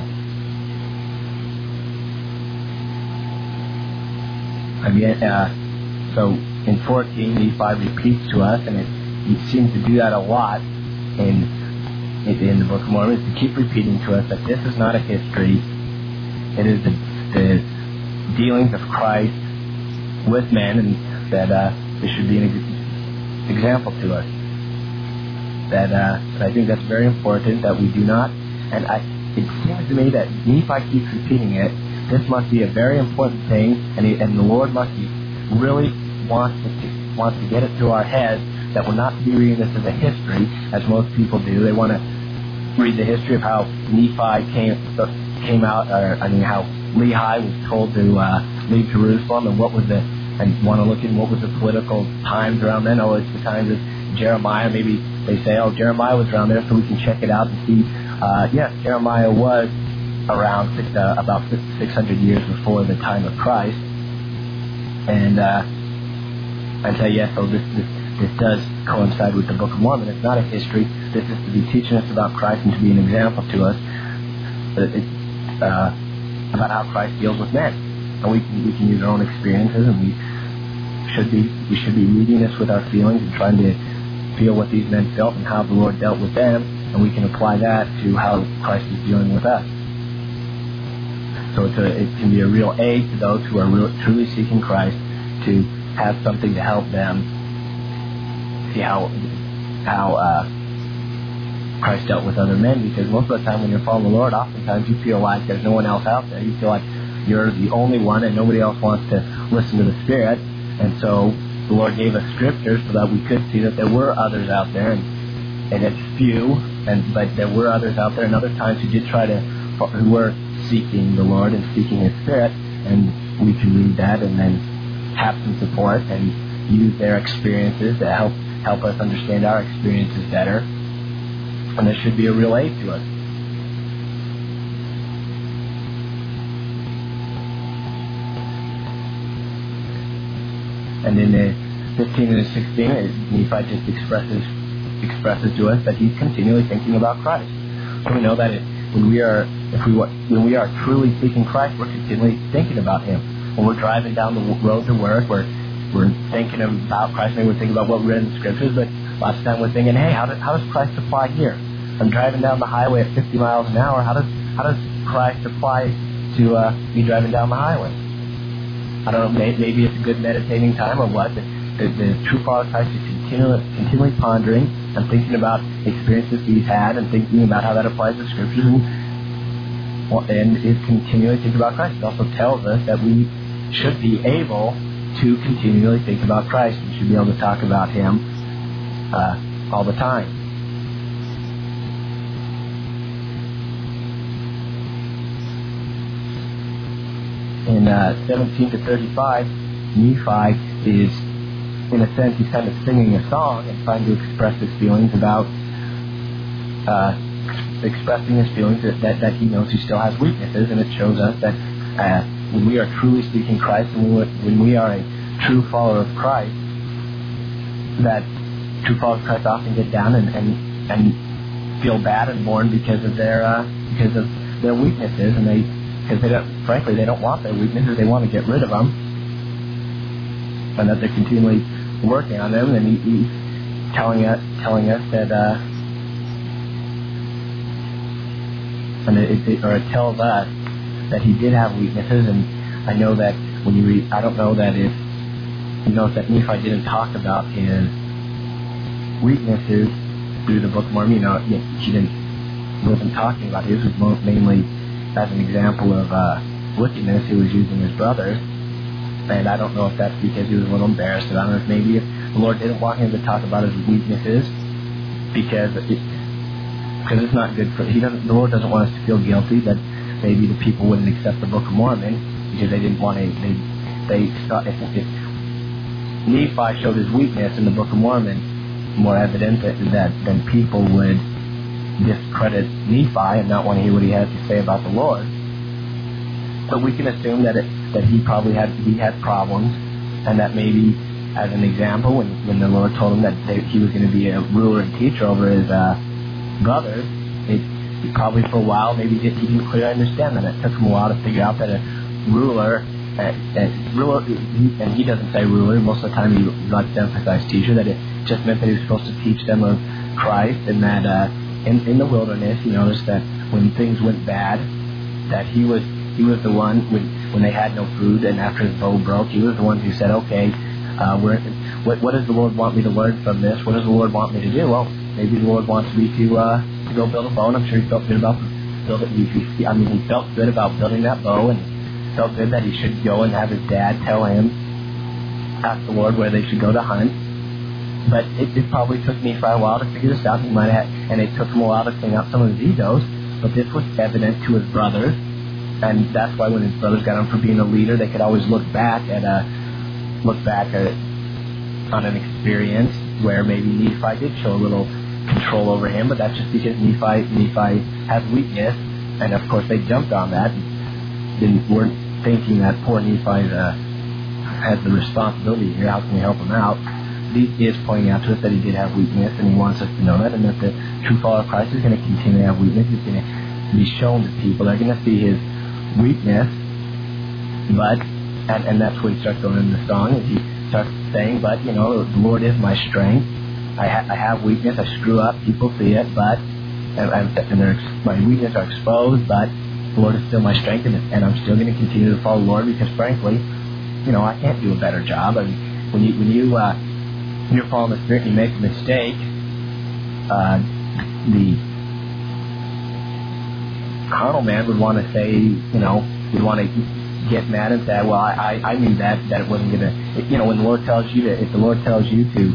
So in 14, Nephi repeats to us, and he seems to do that a lot in the Book of Mormon, is to keep repeating to us that this is not a history. It is the dealings of Christ with men, and that this should be an example to us. That I think that's very important, that we do not, and it seems to me that Nephi keeps repeating it. This must be a very important thing, and the Lord must really wants to get it through our heads that we're not to be reading this as a history, as most people do. They want to read the history of how Nephi came out, how Lehi was told to leave Jerusalem, and want to look in what was the political times around then. Oh, it's the times of Jeremiah. Maybe they say, oh, Jeremiah was around there, so we can check it out and see. Yes, Jeremiah was around about 600 years before the time of Christ, and say yes. So this does coincide with the Book of Mormon. It's not a history. This is to be teaching us about Christ and to be an example to us about how Christ deals with men. And we can use our own experiences, and we should be reading this with our feelings and trying to feel what these men felt and how the Lord dealt with them, and we can apply that to how Christ is dealing with us. So it can be a real aid to those who are truly seeking Christ, to have something to help them see how Christ dealt with other men, because most of the time when you're following the Lord, oftentimes you feel like there's no one else out there. You feel like you're the only one and nobody else wants to listen to the Spirit. And so the Lord gave us scriptures so that we could see that there were others out there, and it's few, but there were others out there, and other times who were seeking the Lord and seeking His Spirit, and we can read that and then have some support and use their experiences to help us understand our experiences better. And this should be a real aid to us. And in the 15 and the 16, Nephi just expresses to us that he's continually thinking about Christ. So we know that when we are truly seeking Christ, we're continually thinking about Him. When we're driving down the road to work, we're thinking about Christ. Maybe we're thinking about what we read in the Scriptures, but lots of time we're thinking, hey, how does Christ apply here? I'm driving down the highway at 50 miles an hour. How does Christ apply to me driving down the highway? I don't know. Maybe it's a good meditating time or what. The true follower of Christ is continually pondering and thinking about experiences he's had and thinking about how that applies to Scriptures, and is continually thinking about Christ. It also tells us that we should be able to continually think about Christ. We should be able to talk about Him all the time. In 17 to 35, Nephi is, in a sense, he's kind of singing a song and trying to express his feelings about that he knows he still has weaknesses, and it shows us that when we are truly seeking Christ, and when we are a true follower of Christ, that true followers of Christ often get down and feel bad and mourn because of their weaknesses, and they don't want their weaknesses. They want to get rid of them, and that they're continually working on them. And he's telling us that, it tells us that he did have weaknesses. And I know that when you read, I don't know that if you notice that Nephi didn't talk about his weaknesses through the Book of Mormon. He wasn't talking about his. It was mainly as an example of wickedness. He was using his brothers, and I don't know if that's because he was a little embarrassed. I don't know if maybe if the Lord didn't want him to talk about his weaknesses because it's not good for. The Lord doesn't want us to feel guilty that maybe the people wouldn't accept the Book of Mormon because they didn't want to. They thought if Nephi showed his weakness in the Book of Mormon, more evident than people would discredit Nephi and not want to hear what he has to say about the Lord. But we can assume that he probably had problems, and that maybe as an example, when the Lord told him that he was going to be a ruler and teacher over his brothers, he probably for a while maybe he didn't clearly understand that. It took him a while to figure out that a ruler, and he doesn't say ruler. Most of the time he likes to emphasize teacher. That it just meant that he was supposed to teach them of Christ, and that in the wilderness, he noticed that when things went bad, that he was the one when they had no food, and after his bow broke, he was the one who said, "Okay, what does the Lord want me to learn from this? What does the Lord want me to do? Well, maybe the Lord wants me to go build a bow." And I'm sure he felt good about building. He felt good about building that bow, and felt good that he should go and have his dad ask the Lord where they should go to hunt. But it probably took Nephi a while to figure this out. He might have, and it took him a while to clean out some of his egos. But this was evident to his brothers, and that's why when his brothers got him for being a leader, they could always look back on an experience where maybe Nephi did show a little control over him. But that's just because Nephi has weakness, and of course they jumped on that. Weren't thinking that poor Nephi has the responsibility here. How can we help him out? He is pointing out to us that he did have weakness, and he wants us to know that, and that the true follower of Christ is going to continue to have weakness. He's going to be shown to people. They're going to see his weakness, and that's when he starts going into the song, and he starts saying, but, the Lord is my strength. I have weakness. I screw up. People see it, but my weakness are exposed, but the Lord is still my strength, and I'm still going to continue to follow the Lord because, frankly, I can't do a better job. I mean, when you're following the Spirit and you make a mistake, carnal man would want to say, would want to get mad and say, well, I knew that it wasn't going to, when the Lord tells you to, if the Lord tells you to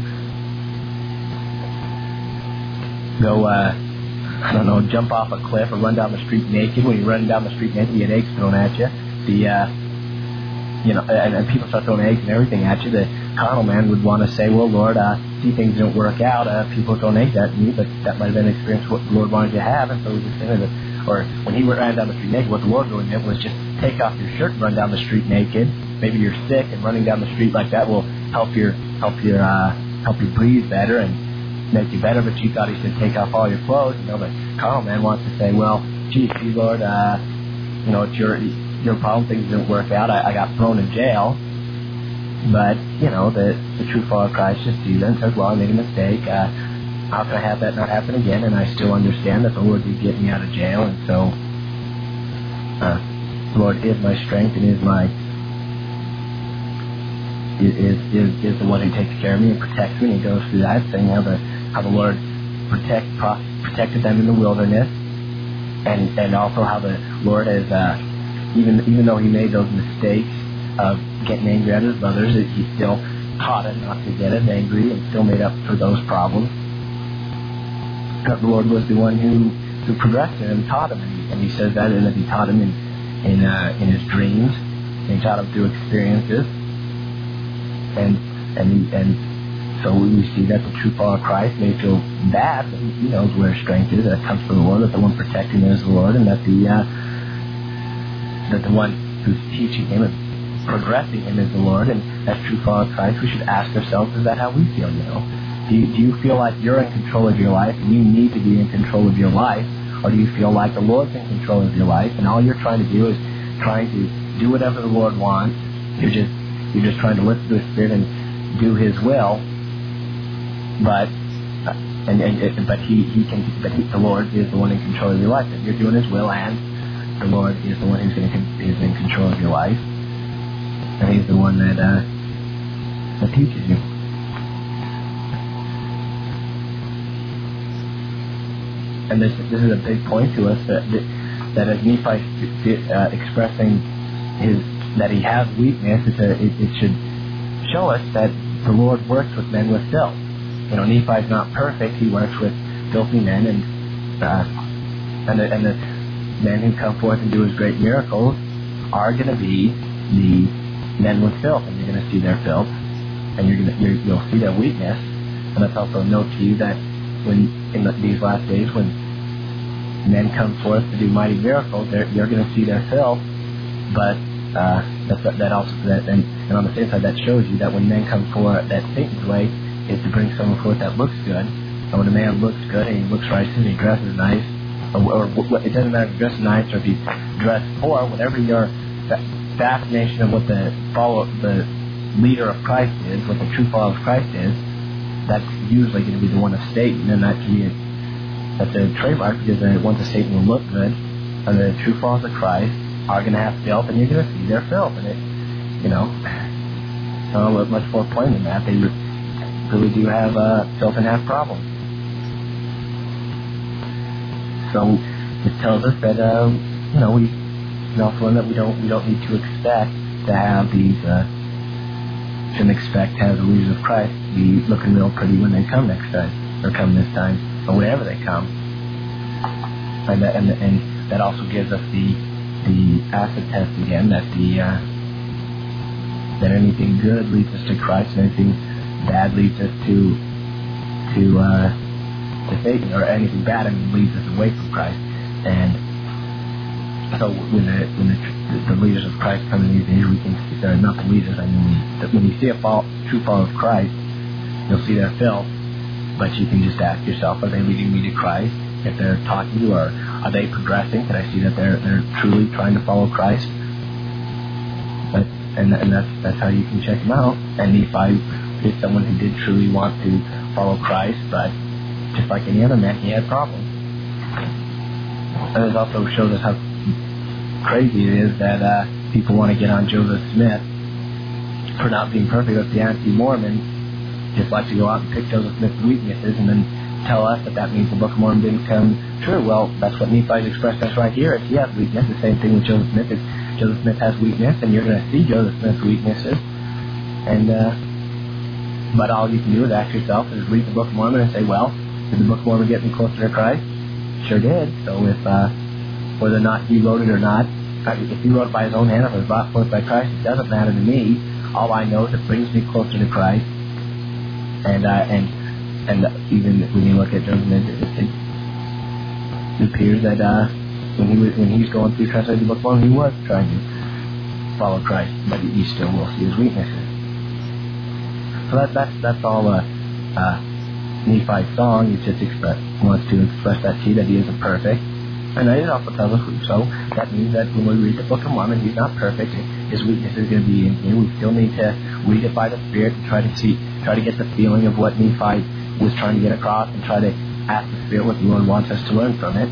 go, jump off a cliff or run down the street naked, when you're running down the street naked, you get eggs thrown at you, and people start throwing eggs and everything at you, the carnal man would want to say, well, Lord, see, things don't work out, people are throwing eggs at me, but that might have been an experience what the Lord wanted you to have, and so he just said it. Or when he ran down the street naked, what the Lord really meant was just take off your shirt and run down the street naked. Maybe you're sick, and running down the street like that will help you breathe better and make you better, but you thought he said take off all your clothes. The carnal man wants to say, well, gee, Lord, it's your problem, things didn't work out, I got thrown in jail. But, the true follower of Christ just sees that and says, well, I made a mistake, how can I have that not happen again? And I still understand that the Lord did get me out of jail, and so the Lord is my strength and is the one who takes care of me and protects me. And he goes through that, saying how the Lord protected them in the wilderness, and also how the Lord has even though he made those mistakes of getting angry at his brothers, he still taught him not to get as angry and still made up for those problems. The Lord was the one who progressed him and taught him, and he says that, and that he taught him in his dreams, and he taught him through experiences, and so we see that the true follower of Christ may feel bad, but he knows where his strength is. That comes from the Lord. That the one protecting him is the Lord, and that the one who's teaching him and progressing him is the Lord. And as true follower of Christ, we should ask ourselves: is that how we feel? Do you feel like you're in control of your life and you need to be in control of your life? Or do you feel like the Lord's in control of your life and all you're trying to do is trying to do whatever the Lord wants? You're just trying to listen to His Spirit and do His will. But the Lord is the one in control of your life. That you're doing His will, and the Lord is the one who's is in control of your life, and He's the one that teaches you. And this is a big point to us that as Nephi expressing that he has weakness, it should show us that the Lord works with men with filth. Nephi's not perfect; he works with filthy men, and the men who come forth and do His great miracles are going to be the men with filth, and you're going to see their filth, and you'll see their weakness. And that's also a note to you that when in these last days, when men come forth to do mighty miracles, you're going to see their filth. But and on the same side, that shows you that when men come forth, that Satan's way is to bring someone forth that looks good. And when a man looks good and he looks righteous and he dresses nice, or it doesn't matter if he dresses nice or if he's dressed poor, whatever your fascination of what the leader of Christ is, what the true follower of Christ is, that's usually going to be the one of Satan, and that's a trademark, because once of Satan will look good, and the true followers of Christ are going to have filth, and you're going to see their filth, and I don't look much more plain than that. They really do have filth and have problems. So it tells us that we can also learn that we don't need to expect to have these. Shouldn't expect to have the leaders of Christ be looking real pretty when they come next time, or come this time, or whenever they come. And that also gives us the acid test again, that that anything good leads us to Christ, and anything bad leads us to Satan, or anything bad leads us away from Christ. And so when the leaders of Christ come in these days, we can see, not the leaders, when you see a true follower of Christ, you'll see their filth, but you can just ask yourself, are they leading me to Christ? If they're talking to you, or are they progressing? Can I see that they're truly trying to follow Christ? And that's how you can check them out. And Nephi is someone who did truly want to follow Christ, but just like any other man, he had problems. And it also shows us how crazy it is that people want to get on Joseph Smith for not being perfect. But the anti-Mormons just like to go out and pick Joseph Smith's weaknesses and then tell us that means the Book of Mormon didn't come true. Well, that's what Nephi's expressed us right here. If he has weakness, the same thing with Joseph Smith. If Joseph Smith has weakness, then you're going to see Joseph Smith's weaknesses. And but all you can do is ask yourself is read the Book of Mormon and say, well, did the Book of Mormon get me closer to Christ? Sure did. So if whether or not he wrote it or not, if he wrote it by his own hand, if it was brought forth by Christ, it doesn't matter to me. All I know is it brings me closer to Christ. And even when you look at Joseph Smith, it appears that when he was going through translating the Book of Mormon, he was trying to follow Christ, but you still will see his weaknesses. So that's all Nephi's song. He just wants to express that to you, that he isn't perfect. And it also tells us so. That means that when we read the Book of Mormon, he's not perfect. His weakness is going to be in here. We still need to read it by the Spirit and try to get the feeling of what Nephi was trying to get across, and try to ask the Spirit what the Lord wants us to learn from it.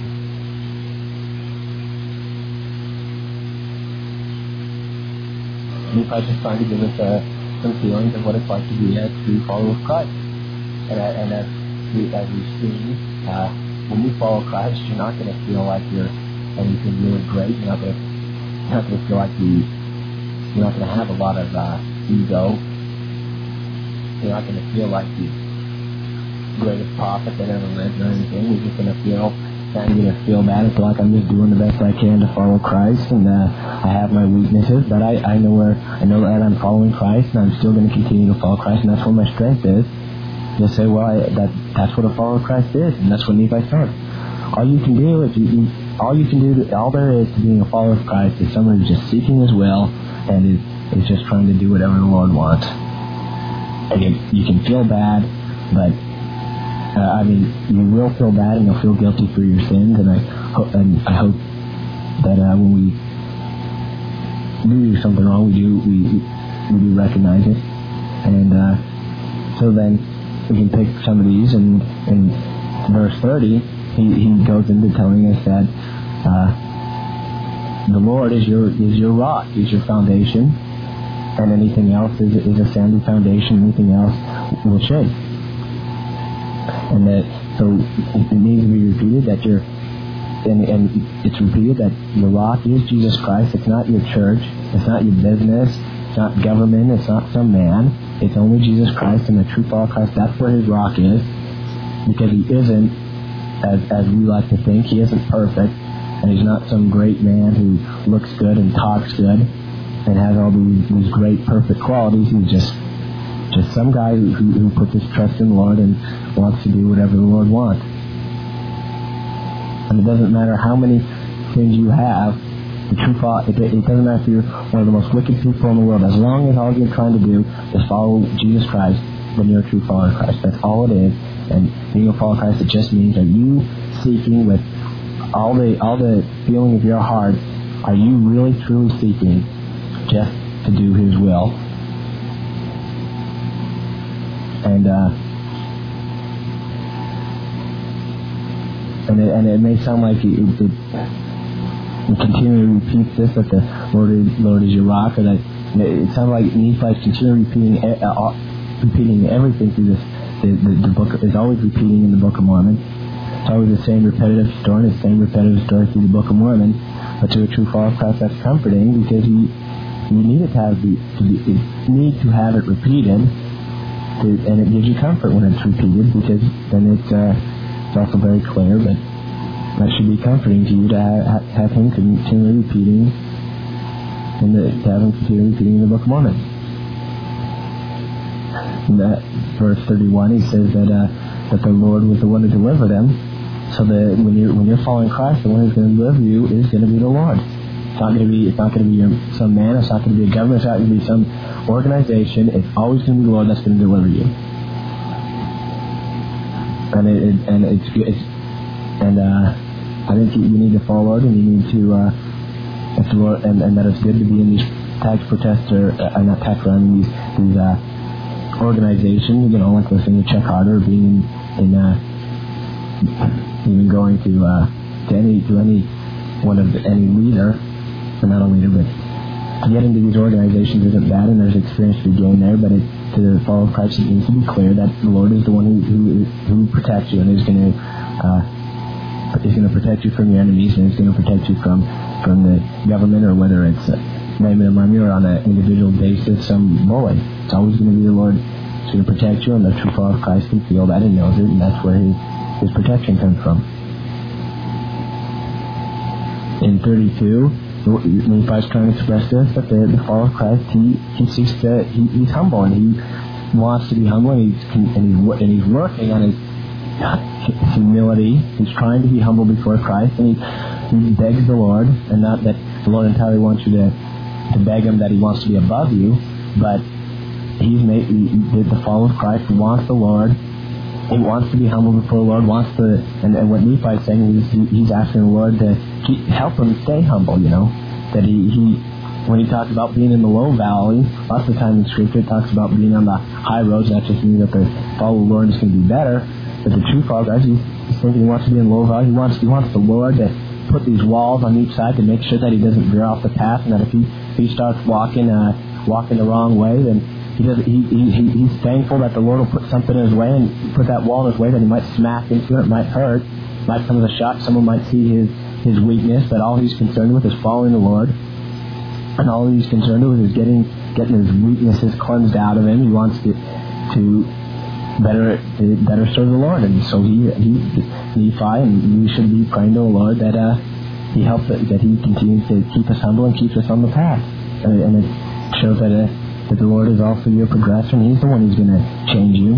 Nephi's just trying to give us some feelings of what it's like to be a true follower of Christ. And as we've seen, when you follow Christ, you're not going to feel like you're anything really great. You're not going to feel like you're not going to have a lot of ego. You're not going to feel like the greatest prophet that ever lived or anything. You're just going to feel bad and feel like I'm just doing the best I can to follow Christ, and I have my weaknesses, but I know that I'm following Christ, and I'm still going to continue to follow Christ, and that's where my strength is. Just say, well, that's what a follower of Christ is, and that's what Nephi said. All there is to being a follower of Christ is someone who's just seeking His will and is just trying to do whatever the Lord wants. And you can feel bad, but you will feel bad and you'll feel guilty for your sins, and I hope that when we do something wrong, we do recognize it, and so then we can pick some of these. And in verse 30, he goes into telling us that the Lord is your rock, He's your foundation, and anything else is a sandy foundation. Anything else will shake. And so it needs to be repeated that and it's repeated that the rock is Jesus Christ. It's not your church. It's not your business. It's not government. It's not some man. It's only Jesus Christ, and the true follower of Christ. That's where his rock is, because he isn't, as we like to think, he isn't perfect, and he's not some great man who looks good and talks good and has all these great perfect qualities. He's just some guy who puts his trust in the Lord and wants to do whatever the Lord wants. And it doesn't matter how many sins you have, the true follower, it doesn't matter if you're one of the most wicked people in the world. As long as all you're trying to do is follow Jesus Christ, then you're a true follower of Christ. That's all it is. And being a follower of Christ, it just means that you seeking with all the feeling of your heart, are you really truly seeking just to do His will? And it may sound like it continually repeats this, that the Lord is your rock, or that it sounds like Nephi is continually repeating everything through this. The book is always repeating in the Book of Mormon. It's always the same repetitive story, the same repetitive story through the Book of Mormon. But to a true follower of Christ, that's comforting, because you need to have it repeated. And it gives you comfort when it's repeated, because then it's also very clear. But that should be comforting to you to have him continually repeating, and to have him continually repeating in the Book of Mormon. In that verse 31, he says that the Lord was the one who delivered them. So that when you're following Christ, the one who's going to deliver you is going to be the Lord. It's not going to be some man. It's not going to be a government. It's not going to be some organization. It's always going to be the Lord that's going to deliver you. I think you need to follow Lord, and you need to and that it's good to be in these tax protester, not tax run, these organizations. Like listening to Chuck Harder, being even going to any leader. Or not a leader, but to get into these organizations isn't bad, and there's experience to be gained there, but to follow Christ, it needs to be clear that the Lord is the one who protects you and is going to protect you from your enemies, and He's going to protect you from the government, or whether it's Raymond and Lemmy, or on an individual basis, some bully. It's always going to be the Lord who's going to protect you, and the true follower of Christ can feel that and knows it, and that's where his protection comes from. In 32, Nephi's trying to express to us that the follower of Christ, he's humble, and he wants to be humble, and he's working on his humility. He's trying to be humble before Christ, and he begs the Lord, and not that the Lord entirely wants you to beg Him that He wants to be above you, but the follower of Christ wants the Lord. He wants to be humble before the Lord, and what Nephi's saying is he's asking the Lord to help him stay humble, that when he talks about being in the low valley, lots of times in Scripture it talks about being on the high roads. That just means that the follower of the Lord is going to be better. But the true follower, he's thinking he wants to be in the low valley. He wants the Lord to put these walls on each side to make sure that he doesn't veer off the path, and that if he starts walking the wrong way, then he's thankful that the Lord will put something in his way, and put that wall in his way that he might smack into it, might hurt, might come as a shock. Someone might see his weakness, but all he's concerned with is following the Lord, and all he's concerned with is getting his weaknesses cleansed out of him. He wants to better serve the Lord, and so Nephi, and we should be praying to the Lord that He helps that He continues to keep us humble and keeps us on the path, and it shows that the Lord is also your progressor, and He's the one who's going to change you.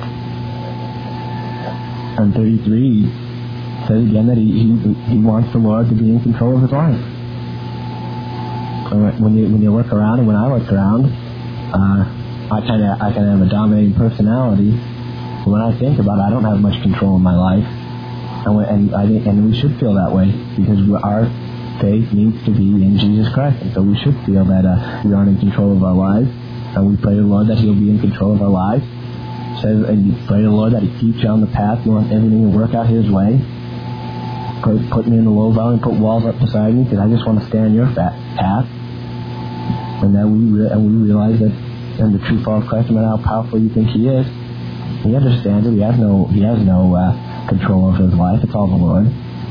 On 33, it says again that he wants the Lord to be in control of his life. When you look around, and when I look around, I kind of have a dominating personality. But when I think about it, I don't have much control in my life, and we should feel that way, because our faith needs to be in Jesus Christ, and so we should feel that we aren't in control of our lives, and we pray to the Lord that He'll be in control of our lives. It says, and you pray to the Lord that He keeps you on the path. You want everything to work out His way. Put me in the low valley and put walls up beside me, because I just want to stay on your path. And that we realize that, and the true follower of Christ, no matter how powerful you think he is, he understands it. He has no control over his life. It's all the Lord.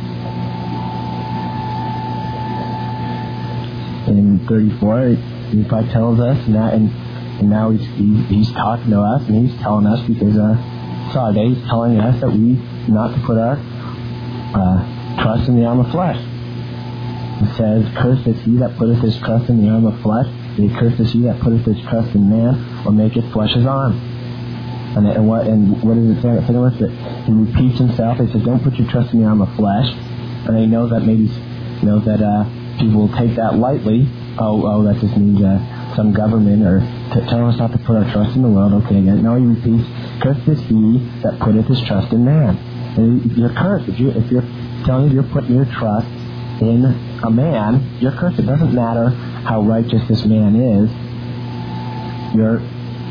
In 34, Nephi tells us, and now he's talking to us, and he's telling us, because he's telling us that we not to put our trust in the arm of flesh. It says, "Cursed is he that putteth his trust in the arm of flesh, and cursed is he that putteth his trust in man, or maketh flesh his arm." And what does it say? That he repeats himself. He says, "Don't put your trust in the arm of flesh." And he knows that people will take that lightly. Oh, that just means some government, or tell us not to put our trust in the world. Okay, again. No, he repeats, "Cursed is he that putteth his trust in man." And you're cursed if you're telling you you're putting your trust in a man. You're cursed. It doesn't matter how righteous this man is. You're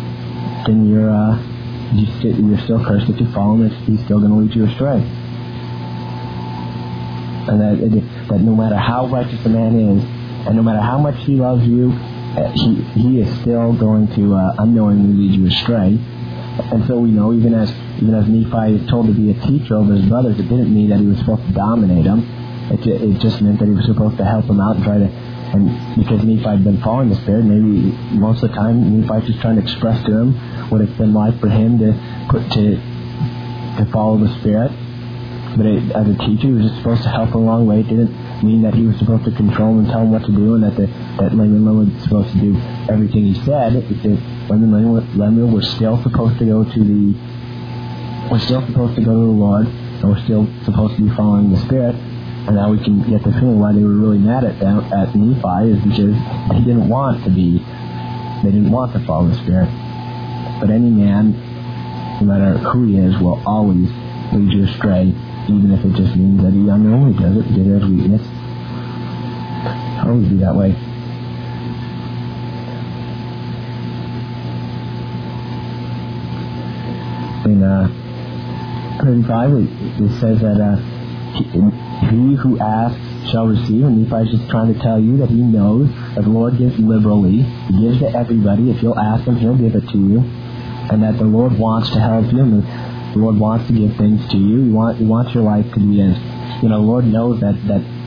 still cursed if you follow him. He's still going to lead you astray. And that no matter how righteous a man is, and no matter how much he loves you, he is still going to unknowingly lead you astray. And so we know, even as Nephi is told to be a teacher over his brothers, it didn't mean that he was supposed to dominate them. It just meant that he was supposed to help them out and try to. And because Nephi had been following the Spirit, maybe most of the time Nephi was just trying to express to him what it's been like for him to follow the Spirit. But as a teacher, he was just supposed to help him along the way. It didn't mean that he was supposed to control him and tell him what to do, and that Lemuel was supposed to do everything he said. Lemuel was still supposed to go to the Lord, and we're still supposed to be following the Spirit. And now we can get the feeling why they were really mad at Nephi is because they didn't want to follow the Spirit. But any man, no matter who he is, will always lead you astray, even if it just means that he unknowingly does it because of his weakness. It'll always be that way. In 35, it says that he who asks shall receive, and Nephi is just trying to tell you that he knows that the Lord gives liberally. He gives to everybody. If you'll ask him, he'll give it to you. And that the Lord wants to help you, and the Lord wants to give things to you. He wants your life to be as the Lord knows that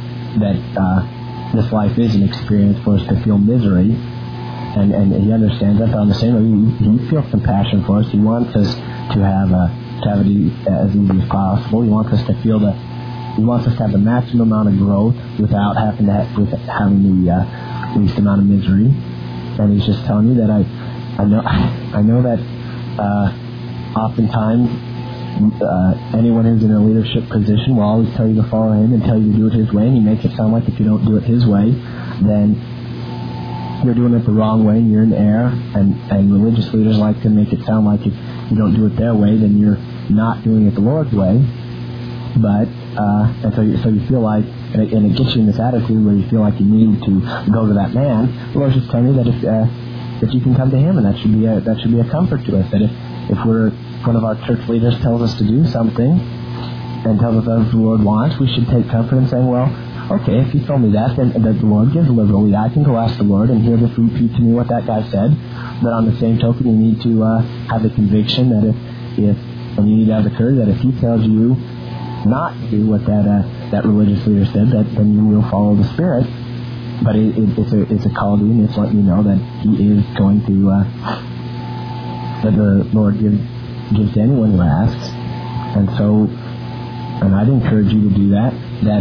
this life is an experience for us to feel misery, and He understands that. But on the same way, He feels compassion for us. He wants us to have it as easy as possible. He wants us to feel that. He wants us to have the maximum amount of growth without having the least amount of misery. And He's just telling you that I know that oftentimes anyone who's in a leadership position will always tell you to follow Him and tell you to do it His way, and He makes it sound like if you don't do it His way, then you're doing it the wrong way and you're in error. And religious leaders like to make it sound like if you don't do it their way, then you're not doing it the Lord's way. But and so you feel like, and it gets you in this attitude where you feel like you need to go to that man. The Lord's just telling you that if you can come to Him, and that should be a comfort to us. That if one of our church leaders tells us to do something and tells us as the Lord wants, we should take comfort in saying, well, okay, if He told me that, then that the Lord gives liberally. I can go ask the Lord, and He'll just repeat to me what that guy said. But on the same token, you need to have the conviction that and you need to have the courage that if He tells you not to do what that religious leader said, then you will follow the Spirit. But it's a call to you, and it's letting you know that He is going to that the Lord gives to anyone who asks. And I'd encourage you to do that.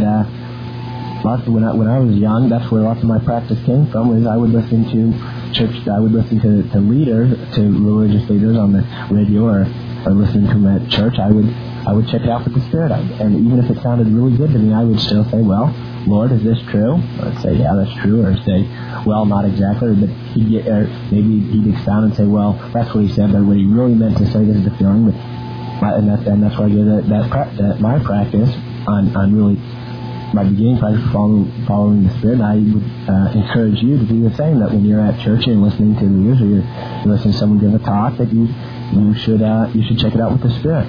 When I was young, that's where lots of my practice came from. Was I would listen to leaders, to religious leaders on the radio or listening to them at church. I would check it out with the Spirit. And even if it sounded really good to me, I would still say, well, Lord, is this true? Or I'd say, yeah, that's true. Or say, well, not exactly. But maybe he'd expound and say, well, that's what he said, but what he really meant to say, this is the feeling. And that's why I give my practice on really my beginning practice following the Spirit. And I would encourage you to do the same, that when you're at church and you're listening to leaders or you're listening to someone give a talk, that you should check it out with the Spirit.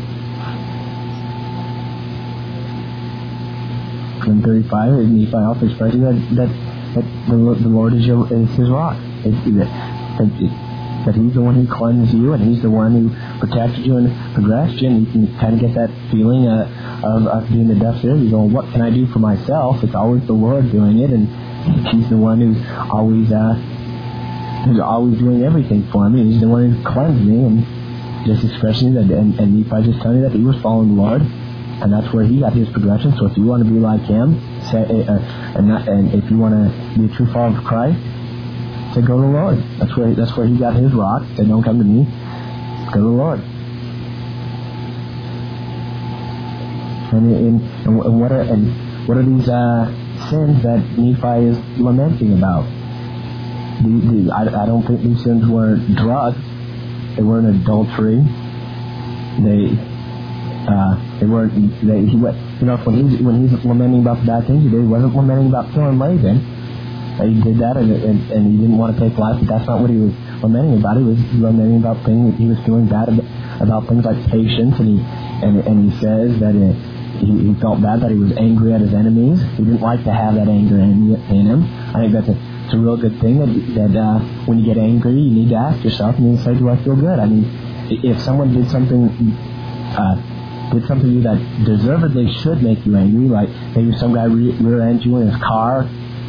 In 35, Nephi also expresses that the Lord is His rock. That He's the one who cleanses you, and He's the one who protects you and progresses you, and you can kind of get that feeling of being the deaf ear. You're going, what can I do for myself? It's always the Lord doing it, and He's the one who's always doing everything for me. He's the one who cleansed me, and just expressing that. And Nephi just telling you that he was following the Lord. And that's where he got his progression. So if you want to be like him, and if you want to be a true follower of Christ, say go to the Lord. That's where he got his rock. Say don't come to me, go to the Lord. And what are these sins that Nephi is lamenting about? I don't think these sins were drugs. They weren't adultery. They weren't. When he's lamenting about the bad things he did, he wasn't lamenting about killing Laban. He did that, and he didn't want to take life. But that's not what he was lamenting about. He was lamenting about things. He was feeling bad about things like patience, and he says that he felt bad that he was angry at his enemies. He didn't like to have that anger in him. I think that's it's a real good thing that when you get angry, you need to ask yourself, and you say, do I feel good? I mean, if someone did something to you that deservedly should make you angry, like maybe some guy rear-ended you in his car,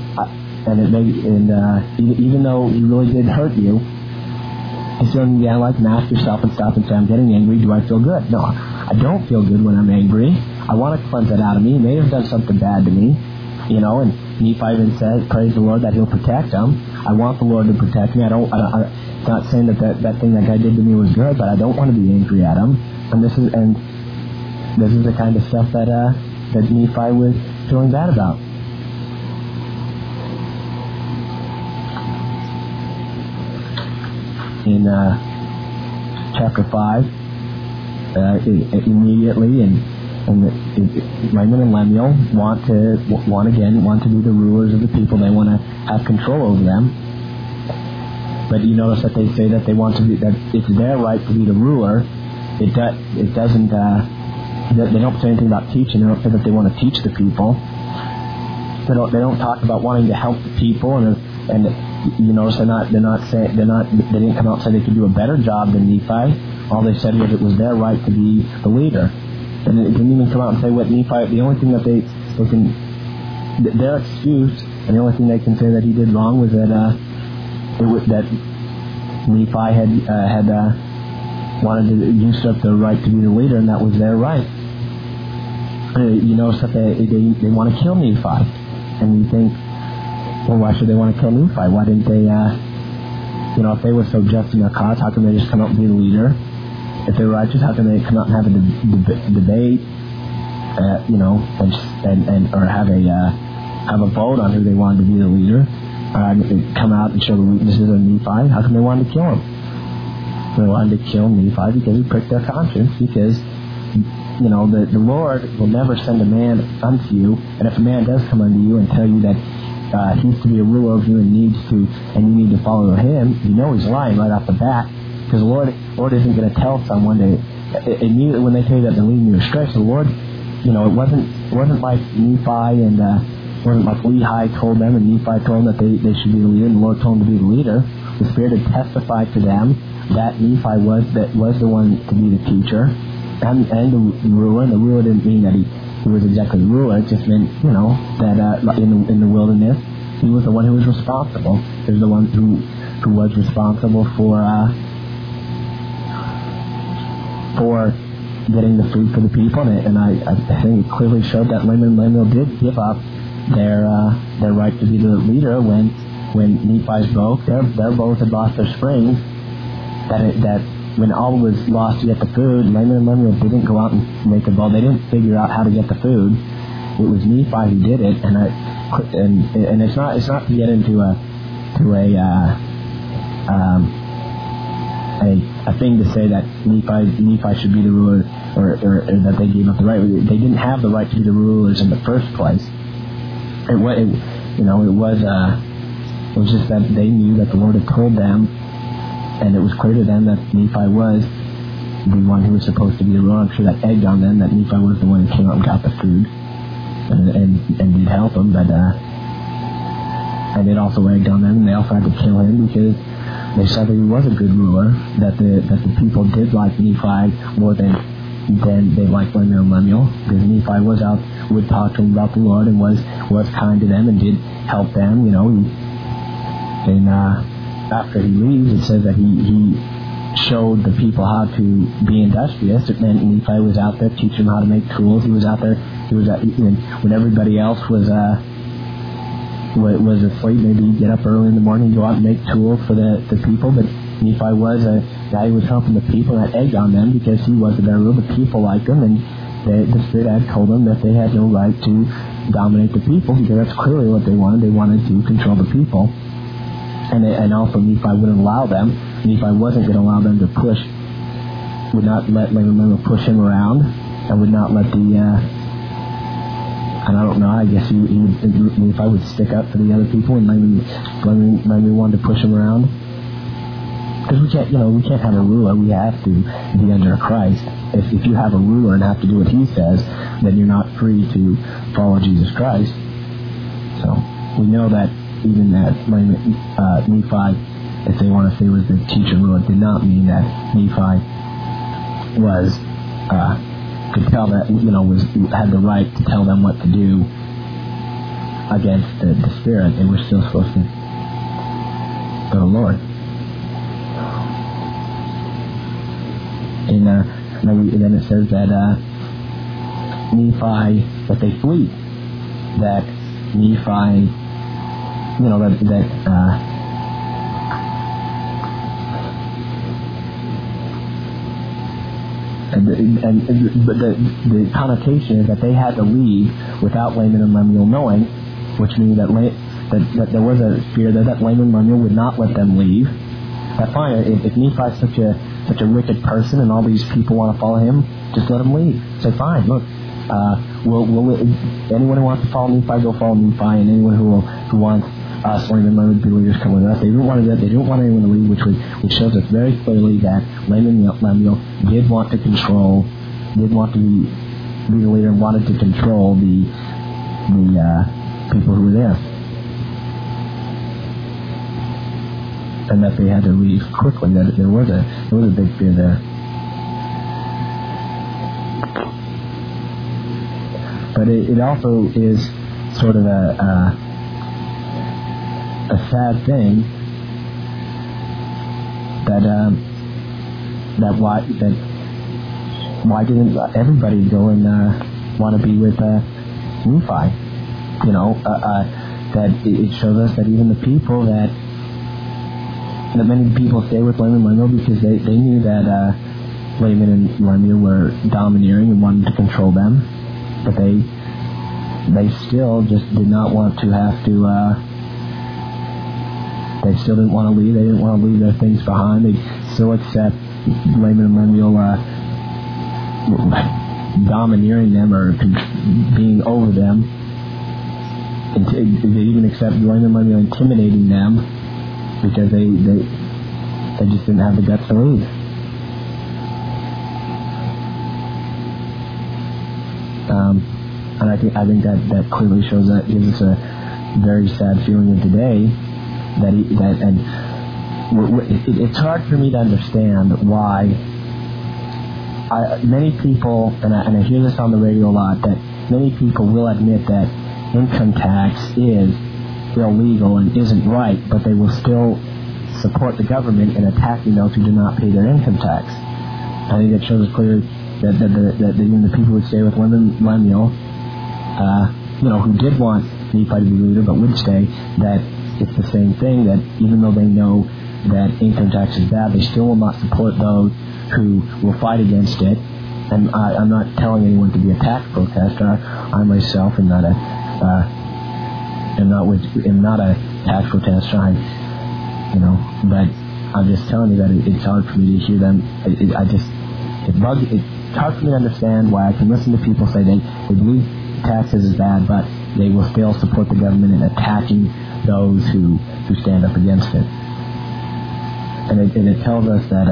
even though he really did hurt you, you still need to ask yourself and stop and say, I'm getting angry, do I feel good? No, I don't feel good when I'm angry. I want to cleanse that out of me. He may have done something bad to me, and Nephi even says, praise the Lord that He'll protect him. I want the Lord to protect me. I'm not saying that thing that guy did to me was good, but I don't want to be angry at him. And this is the kind of stuff that Nephi was feeling bad about. In chapter 5, immediately, and Laman and Lemuel want to be the rulers of the people. They want to have control over them. But you notice that they say that they want to be, that it's their right to be the ruler. It doesn't. They don't say anything about teaching. They don't say that they want to teach the people. They don't talk about wanting to help the people, and you notice they didn't come out and say they could do a better job than Nephi. All they said was it was their right to be the leader. And it didn't even come out and say what Nephi. The only thing that they can, their excuse, and the only thing they can say that he did wrong was that that Nephi had wanted to usurp the right to be the leader, and that was their right. You notice that they want to kill Nephi, and you think, well, why should they want to kill Nephi? Why didn't they? If they were so just in their cause, how come they just come out and be the leader? If they were righteous, how come they come out and have a debate? And or have a vote on who they wanted to be the leader? Come out and show the weaknesses of Nephi. How come they wanted to kill him? They wanted to kill Nephi because he pricked their conscience. Because the Lord will never send a man unto you, and if a man does come unto you and tell you that he's to be a ruler of you and you need to follow him, he's lying right off the bat. Because the Lord isn't going to tell someone immediately when they tell you that they're leading you astray. So the Lord, it wasn't like Nephi and it wasn't like Lehi told them and Nephi told them that they should be the leader, and the Lord told them to be the leader. The Spirit had testified to them that Nephi was the one to be the teacher and the ruler. And the ruler didn't mean that he was exactly the ruler. It just meant that in the wilderness he was the one who was responsible. He was the one who was responsible for getting the food for the people, and I think it clearly showed that Laman and Lemuel did give up their right to be the leader when Nephi's broke. Their bows had lost their springs. That when all was lost to get the food, Laman and Lemuel didn't go out and make a bow. They didn't figure out how to get the food. It was Nephi who did it, and it's not to get into a thing to say that Nephi should be the ruler, or that they gave up the right. They didn't have the right to be the rulers in the first place. It was just that they knew that the Lord had told them, and it was clear to them that Nephi was the one who was supposed to be the ruler. I'm sure that egged on them that Nephi was the one who came out and got the food and did help them, but and it also egged on them, and they also had to kill him because they saw that he was a good ruler, that the people did like Nephi more than they liked Lemuel, because Nephi would talk to them about the Lord and was kind to them and did help them, And after he leaves, it says that he showed the people how to be industrious. It meant Nephi was out there teaching them how to make tools. He was out there. When everybody else was asleep, maybe he'd get up early in the morning, go out and make tools for the people. But Nephi was a guy who was helping the people, and that egged on them because he was the better ruler. The people liked him, and the Spirit had told them that they had no right to dominate the people, because that's clearly what they wanted. They wanted to control the people. And also Nephi wouldn't allow them. Nephi wasn't going to allow them to would not let Lemuel push him around, and would not let and I don't know, I guess Nephi would stick up for the other people, and Lemuel wanted to push him around. Because we can't have a ruler. We have to be under Christ. If you have a ruler and have to do what he says, then you're not free to follow Jesus Christ. So we know that even that Nephi, if they want to say was the teacher ruler, did not mean that Nephi could tell that had the right to tell them what to do against the Spirit. They were still supposed to go to the Lord. And then it says that Nephi, that they flee. That Nephi, but the connotation is that they had to leave without Laman and Lemuel knowing, which means that there was a fear that Laman and Lemuel would not let them leave. That's fine. If Nephi's such a wicked person and all these people want to follow him, just let him leave. Say, fine, look, anyone who wants to follow Nephi, go follow Nephi, and anyone who wants us, Laman and Lemuel, to be leaders, come with us. They didn't want anyone to leave, which shows us very clearly that Laman and Lemuel did want to control, did want to be the leader, and wanted to control the people who were there. And that they had to leave quickly. That there was a big fear there. But it also is sort of a sad thing that why didn't everybody go and want to be with Nephi? That it shows us that even the people that many people stay with Laman and Lemuel because they knew that Laman and Lemuel were domineering and wanted to control them, but they still just did not want to have to. They still didn't want to leave. They didn't want to leave their things behind. They still accept Laman and Lemuel domineering them or being over them. They even accept Laman and Lemuel intimidating them because they just didn't have the guts to leave. And I think that clearly shows that gives us a very sad feeling of today. It's hard for me to understand why many people, and I hear this on the radio a lot, that many people will admit that income tax is illegal and isn't right, but they will still support the government in attacking those who do not pay their income tax. I think it shows clearly that even the people who stay with Laman and Lemuel, who did want Nephi to be leader but would stay, that it's the same thing, that even though they know that income tax is bad, they still will not support those who will fight against it. And I'm not telling anyone to be a tax protester. I myself am not a tax protester. But I'm just telling you that it's hard for me to hear them. It's hard for me to understand why I can listen to people say they believe taxes is bad, but they will still support the government in attacking those who stand up against it. And it tells us that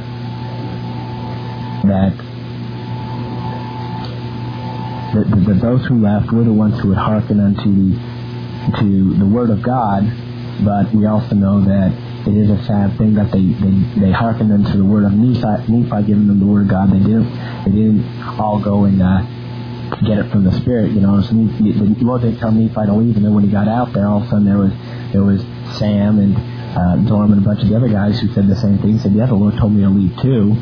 those who left were the ones who would hearken unto the Word of God, but we also know that it is a sad thing that they hearkened unto the word of Nephi giving them the Word of God. They didn't all go and get it from the Spirit. The Lord didn't tell Nephi to leave, and then when he got out there, all of a sudden there was Sam and Dorm and a bunch of the other guys who said the same thing. Said, "Yeah, the Lord told me to leave too."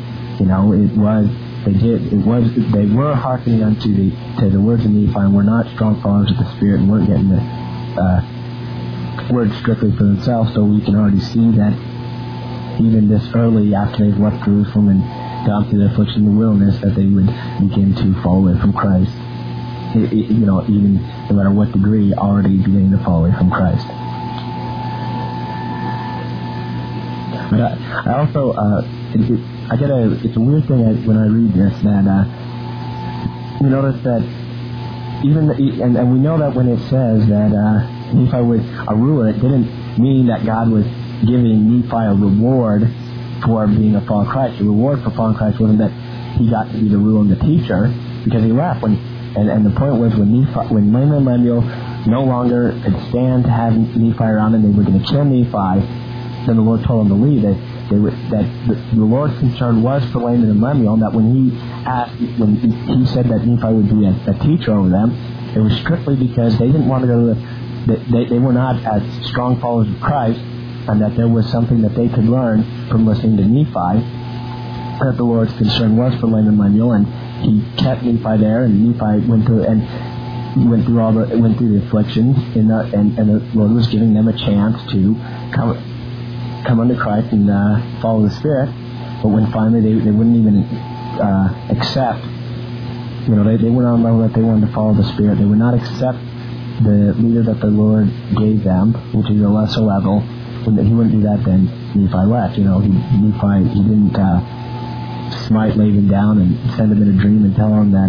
They were hearkening unto the words of Nephi, and were not strong followers of the Spirit, and weren't getting the word strictly for themselves. So we can already see that even this early, after they've left Jerusalem and gone through their affliction in the wilderness, that they would begin to fall away from Christ. Even no matter what degree, already beginning to fall away from Christ. But I also, it's a weird thing when I read this, that you notice that and we know that when it says that Nephi was a ruler, it didn't mean that God was giving Nephi a reward for being a follower of Christ. The reward for following Christ wasn't that he got to be the ruler and the teacher, because he left. And the point was when Laman and Lemuel no longer could stand to have Nephi around and they were going to kill Nephi, then the Lord told them to leave. That the Lord's concern was for Laman and Lemuel, and that when he said that Nephi would be a teacher over them, it was strictly because they didn't want to go to they were not as strong followers of Christ, and that there was something that they could learn from listening to Nephi. That the Lord's concern was for Laman and Lemuel, and he kept Nephi there, and Nephi went through the afflictions, and the Lord was giving them a chance to come under Christ and follow the Spirit. But when finally they wouldn't even accept, they went on level that they wanted to follow the Spirit. They would not accept the leader that the Lord gave them, which is a lesser level. When he wouldn't do that, then Nephi left. He didn't smite Laban down and send him in a dream and tell him that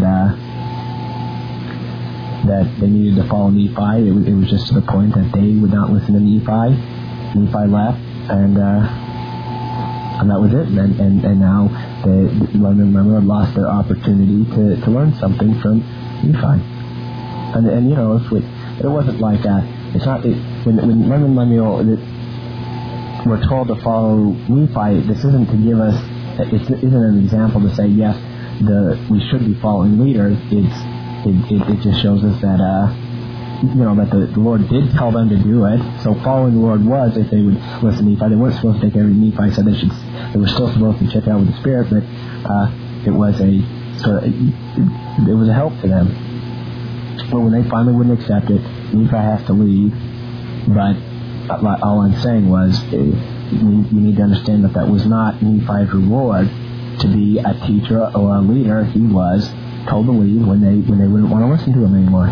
they needed to follow Nephi. It was just to the point that they would not listen to Nephi. Nephi left, and that was it. And now Laman and Lemuel had lost their opportunity to learn something from Nephi. And it wasn't like it's not when Laman and Lemuel were told to follow Nephi. This isn't to give us. It isn't an example to say yes, we should be following leaders. it just shows us that that the Lord did tell them to do it. So following the Lord was if they would listen to Nephi. They weren't supposed to take every Nephi said they were still supposed to check out with the Spirit, but it was a help to them. But when they finally wouldn't accept it, Nephi has to leave. But all I'm saying was you need to understand that was not Nephi's reward to be a teacher or a leader. He was told to leave when they wouldn't want to listen to him anymore.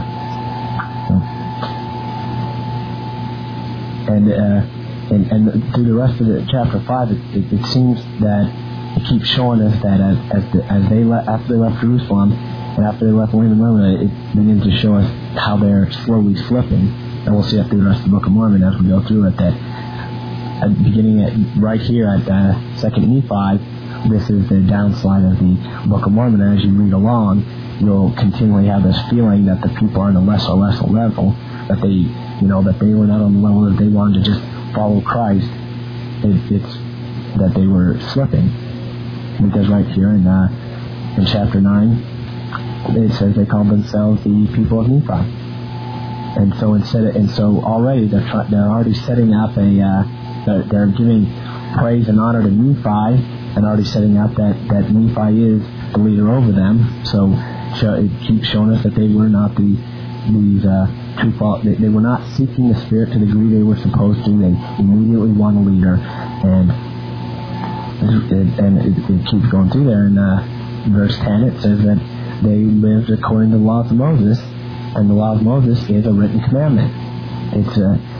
And through the rest of chapter 5, it seems that it keeps showing us that after they left Jerusalem and after they left William and Lemon, it begins to show us how they're slowly slipping. And we'll see that through the rest of the Book of Mormon as we go through it. That beginning right here at 2nd Nephi, this is the downslide of the Book of Mormon. And as you read along, you'll continually have this feeling that the people are on a lesser level, that they were not on the level that they wanted to just follow Christ. It's that they were slipping, because right here in chapter 9, it says they called themselves the people of Nephi, and so already they're already setting up they're giving praise and honor to Nephi, and already setting up that Nephi is the leader over them. So it keeps showing us that they were not these true fault. They were not seeking the Spirit to the degree they were supposed to. They immediately want a leader, and it keeps going through there. In verse 10, it says that they lived according to the laws of Moses, and the law of Moses is a written commandment. It's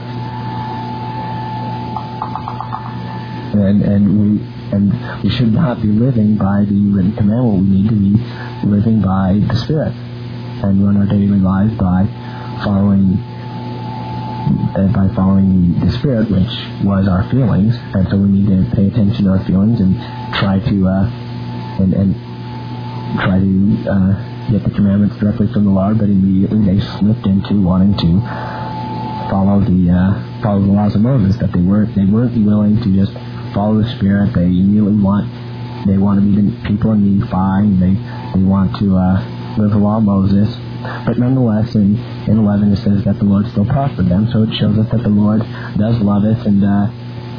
and we should not be living by the written commandment. We need to be living by the Spirit and run our daily lives by following the Spirit, which was our feelings. And so we need to pay attention to our feelings and try to get the commandments directly from the Lord. But immediately they slipped into wanting to follow the laws of Moses. That they weren't willing to just follow the Spirit. They immediately want to be the people in Nephi, and they want to live the law of Moses. But nonetheless, in 11 it says that the Lord still prospered them. So it shows us that the Lord does love us, and that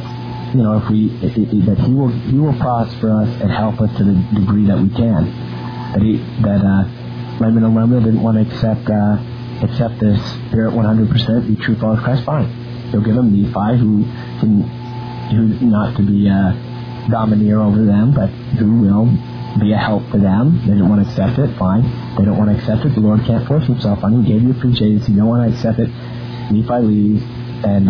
He will prosper us and help us to the degree that we can. That Lemon and Lemon didn't want to accept the Spirit 100%, be true followers of Christ. Fine, He'll give them Nephi, who's not to be a domineer over them, but who will be a help to them. They don't want to accept it. Fine. They don't want to accept it. The Lord can't force Himself on you. He gave you a free choice. You don't want to accept it. Nephi leaves, and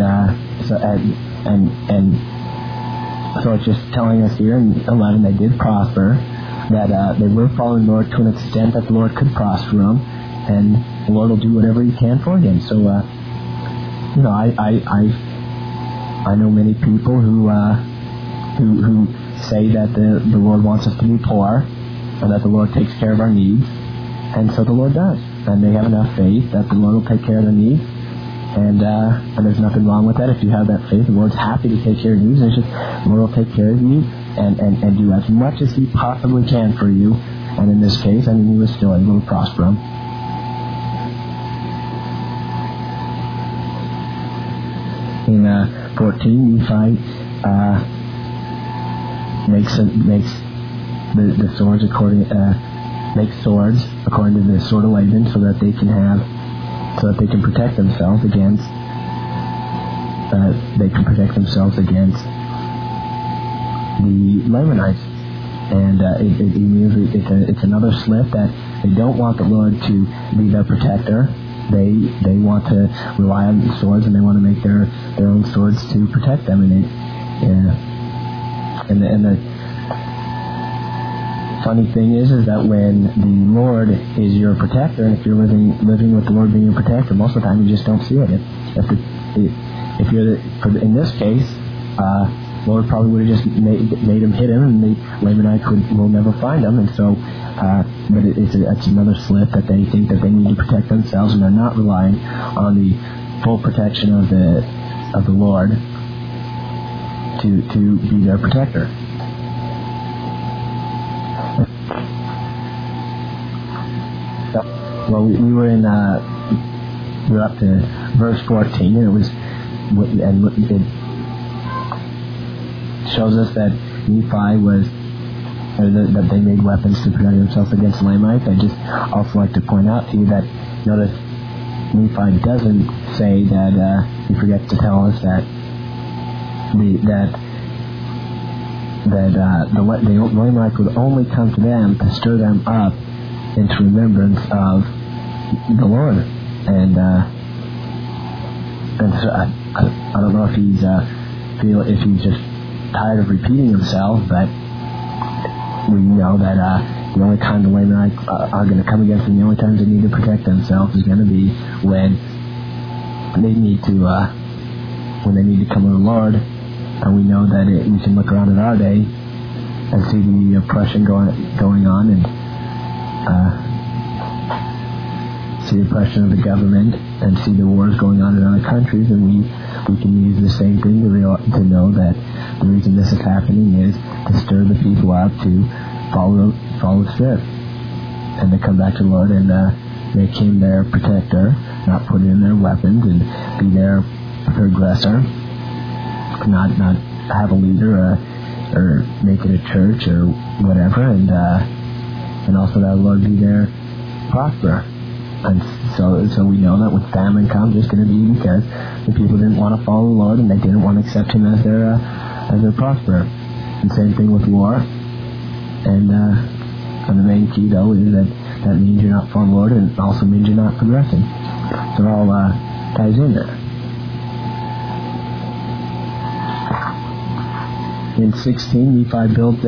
so it's just telling us here in 11 they did prosper. That they were following the Lord to an extent that the Lord could prosper them, and the Lord will do whatever He can for them. So I know many people who say that the Lord wants us to be poor, and that the Lord takes care of our needs, and so the Lord does. And they have enough faith that the Lord will take care of their needs, and there's nothing wrong with that. If you have that faith, the Lord's happy to take care of your needs, and the Lord will take care of you and do as much as He possibly can for you. And in this case, He was still able to prosper them. In 14, Nephi makes the swords makes swords according to the sword of Laban, so that they can protect themselves against the Lamanites. And it's another slip that they don't want the Lord to be their protector. They want to rely on the swords, and they want to make their own swords to protect them. And the funny thing is that when the Lord is your protector, and if you're living with the Lord being your protector, most of the time you just don't see it. In this case, Lord probably would have just made him hit him, and the Lamanites will never find him. And so, but it's another slip that they think that they need to protect themselves, and they're not relying on the full protection of the Lord to be their protector. Well, we were in, we were up to verse 14, and it shows us that Nephi was, that they made weapons to protect themselves against the Lamanites. I just also like to point out to you that, notice, Nephi doesn't say that, he forgets to tell us that the Lamanites would only come to them to stir them up into remembrance of the Lord. And so I don't know if he's just tired of repeating himself, but we know that the only time the Lamanites are going to come against them, the only times they need to protect themselves is going to be when they need to come to the Lord. And we know that we can look around at our day and see the oppression going on, and see the oppression of the government, and see the wars going on in other countries, and we can use the same thing to know that the reason this is happening is to stir the people up to follow the Spirit, and to come back to the Lord and make Him their protector, not put in their weapons and be their aggressor, not have a leader or make it a church or whatever, and also that the Lord be their prosperer. And so we know that when famine comes, it's going to be because the people didn't want to follow the Lord, and they didn't want to accept Him as their prosperer. And same thing with war. And the main key, though, is that means you're not following the Lord, and it also means you're not progressing. So it all ties in there. In 16, Nephi built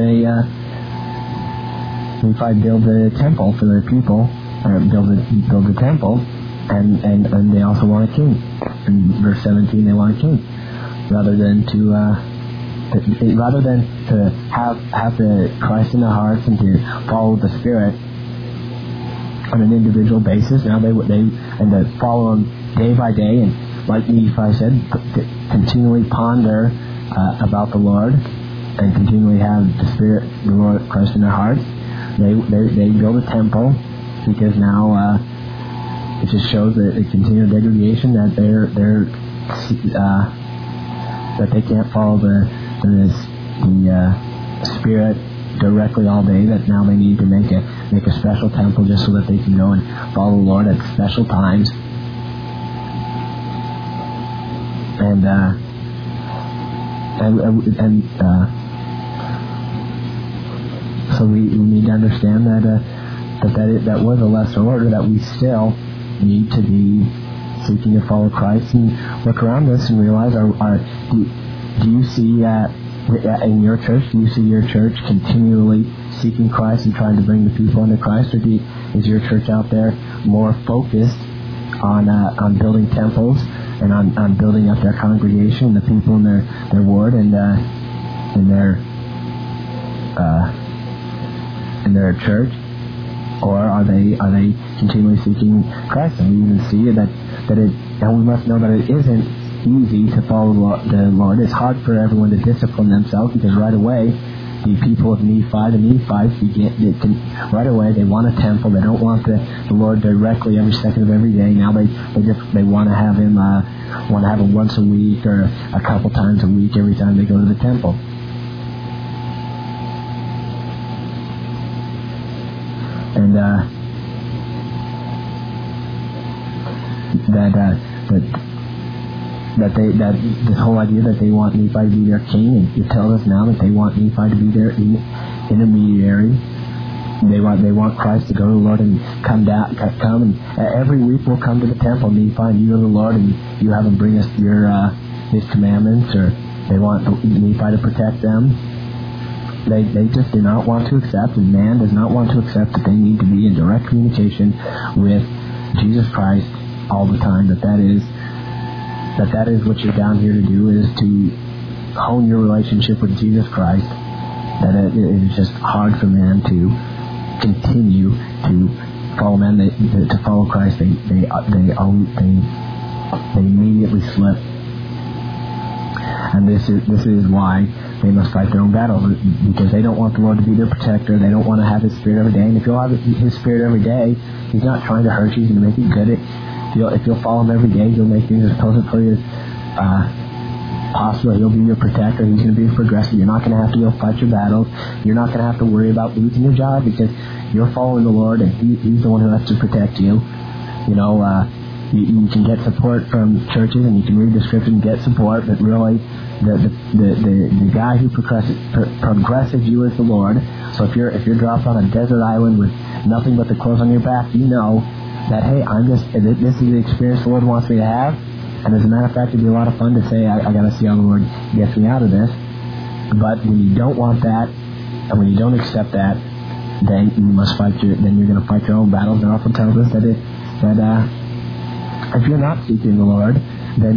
a temple for their people. Build a temple, and they also want a king. In verse 17, they want a king, rather than to have the Christ in their hearts and to follow the Spirit on an individual basis. Now they to follow Him day by day, and like Nephi said, continually ponder about the Lord, and continually have the Spirit, the Lord Christ in their hearts. They build a temple. Because now it just shows that the continued degradation, that that they can't follow the Spirit directly all day. That now they need to make a special temple just so that they can go and follow the Lord at special times. So we need to understand that was a lesser order, that we still need to be seeking to follow Christ, and look around us and realize, do you see in your church, do you see your church continually seeking Christ and trying to bring the people into Christ, or is your church out there more focused on building temples and on building up their congregation, the people in their ward and in their church? Or are they continually seeking Christ? And we even see that and we must know that it isn't easy to follow the Lord. It's hard for everyone to discipline themselves, because right away the people of Nephi, the Nephites, right away they want a temple. They don't want the Lord directly every second of every day. Now they want to have Him once a week or a couple times a week every time they go to the temple. And that this whole idea that they want Nephi to be their king, and it tells us now that they want Nephi to be their intermediary. They want Christ to go to the Lord and come and every week we'll come to the temple, Nephi, and you go to the Lord and you have Him bring us His commandments, or they want Nephi to protect them. They just do not want to accept, and man does not want to accept, that they need to be in direct communication with Jesus Christ all the time. That is what you're down here to do, is to hone your relationship with Jesus Christ. That it is just hard for man to continue to follow man. To follow Christ, they immediately slip. And this is why they must fight their own battles, because they don't want the Lord to be their protector. They don't want to have His Spirit every day. And if you'll have His Spirit every day, He's not trying to hurt you. He's going to make it good. If you'll follow Him every day, He'll make things as pleasant for you as possible. He'll be your protector. He's going to be your progressive. You're not going to have to go fight your battles. You're not going to have to worry about losing your job, because you're following the Lord, and He's the one who has to protect you. You can get support from churches, and you can read the Scripture and get support, but really the guy who progresses you is the Lord. So if you're dropped on a desert island with nothing but the clothes on your back, you know that, hey, this is the experience the Lord wants me to have. And as a matter of fact, it'd be a lot of fun to say, I got to see how the Lord gets me out of this. But when you don't want that, and when you don't accept that, then you must fight then you're going to fight your own battles. And it also tells us that if you're not seeking the Lord, then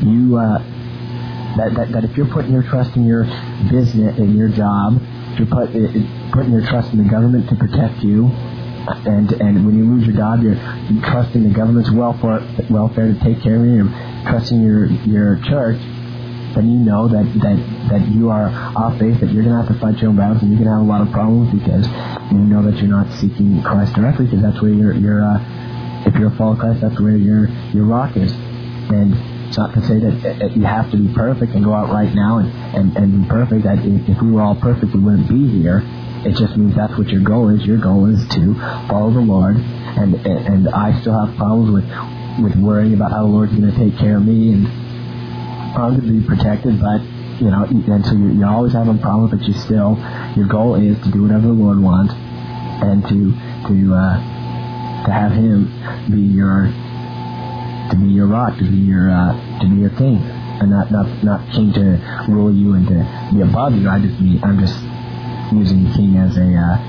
that if you're putting your trust in your business, in your job, if you're putting your trust in the government to protect you, and when you lose your job, you're trusting the government's welfare to take care of you, you're trusting your church, then you know that you are off base, that you're going to have to fight your own battles, and you're going to have a lot of problems, because you know that you're not seeking Christ directly, because that's where if you're a follower of Christ, that's where your rock is. And it's not to say that you have to be perfect and go out right now and be perfect. That if we were all perfect, we wouldn't be here. It just means that's what your goal is. Your goal is to follow the Lord. And I still have problems with worrying about how the Lord's going to take care of me, and I'm going to be protected. But and so you're always having problems, but your goal is to do whatever the Lord wants, and to have Him be your rock, to be your king, and not king to rule you and to be above you. I'm just using the king as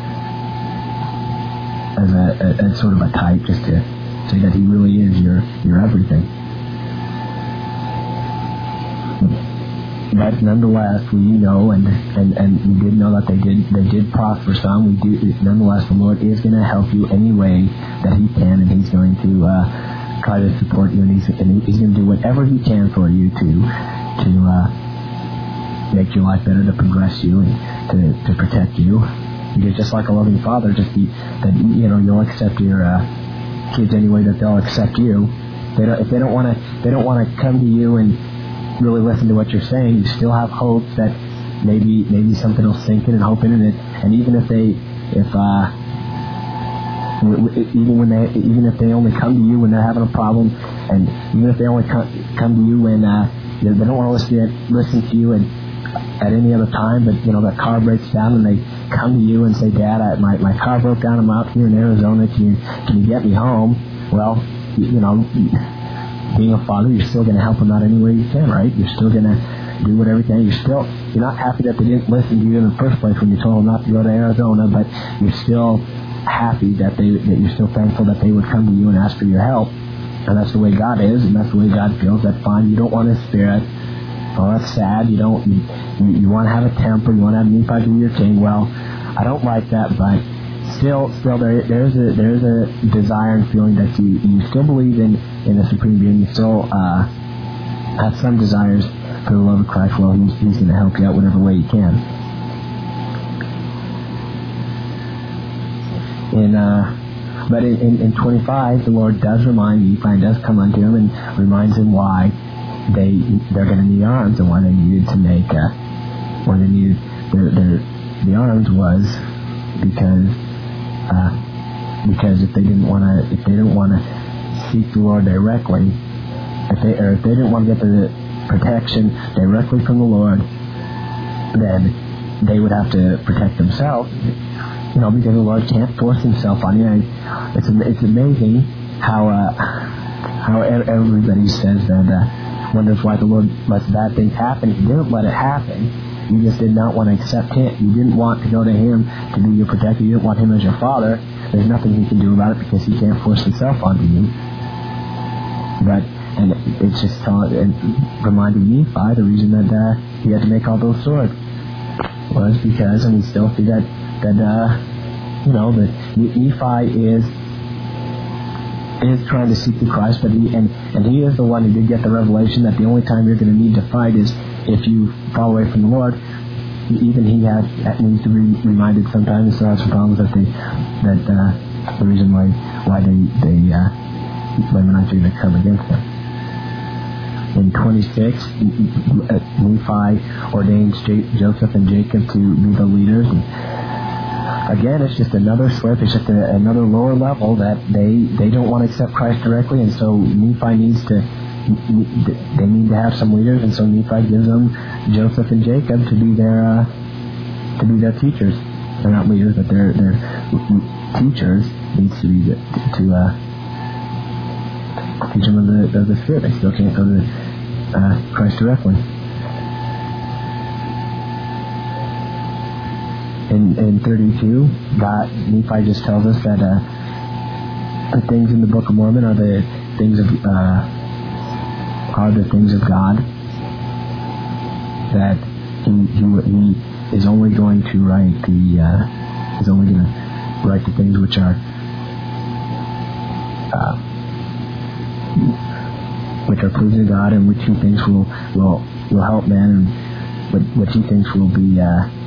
a sort of a type, just to say that He really is your everything. But nonetheless, we know, and we did know that they did prosper some. Nonetheless, the Lord is going to help you any way that He can, and He's going to try to support you, and He's going to do whatever He can for you to make your life better, to progress you, and to protect you. Because just like a loving father, you'll accept your kids any way that they'll accept you. If they don't want to come to you and really listen to what you're saying, you still have hopes that maybe something will sink in, and hope in it. And even if they only come to you when they're having a problem, and even if they only come to you when they don't want to listen to you at any other time, but that car breaks down and they come to you and say, Dad, my car broke down, I'm out here in Arizona, can you get me home? Well, being a father, you're still going to help them out any way you can, right? You're still going to do whatever you can. You're not happy that they didn't listen to you in the first place when you told them not to go to Arizona, but you're still happy that you're still thankful that they would come to you and ask for your help. And that's the way God is, and that's the way God feels. That's fine. You don't want His Spirit. Well, that's sad. You want to have a temper. You want to have Nephi to be your king. Well, I don't like that, but still there's a desire and feeling that you still believe in a supreme being. You still have some desires for the love of Christ. Well, He's going to help you out whatever way He can. But in 25, the Lord does remind Nephi, and does come unto him and reminds him why they're going to need arms, and why they needed to make why they needed the arms was because if they didn't want to seek the Lord directly, if they didn't want to get the protection directly from the Lord, then they would have to protect themselves. Because the Lord can't force Himself on you. It's amazing how everybody says that wonders why the Lord lets bad things happen. He didn't let it happen. You just did not want to accept Him. You didn't want to go to Him to be your protector. You didn't want Him as your Father. There's nothing He can do about it, because He can't force Himself onto you. And it's just reminding Nephi the reason that he had to make all those swords was because, and we still see that Nephi is trying to seek the Christ, but he is the one who did get the revelation that the only time you're going to need to fight is if you fall away from the Lord, even he needs to be reminded sometimes. Still has some problems that the reason why Lamanites are going to come against them. In 26, Nephi ordains Joseph and Jacob to be the leaders. And again, it's just another slip. It's just another lower level that they don't want to accept Christ directly, and so Nephi needs to have some leaders, and so Nephi gives them Joseph and Jacob to be their teachers. They're not leaders, but they're teachers. Needs to be to teach them of the Spirit. They still can't go to Christ directly. In 32, Nephi just tells us that the things in the Book of Mormon are the things of God. That he is only going to write the things which are pleasing to God, and which he thinks will help men, and which he thinks will be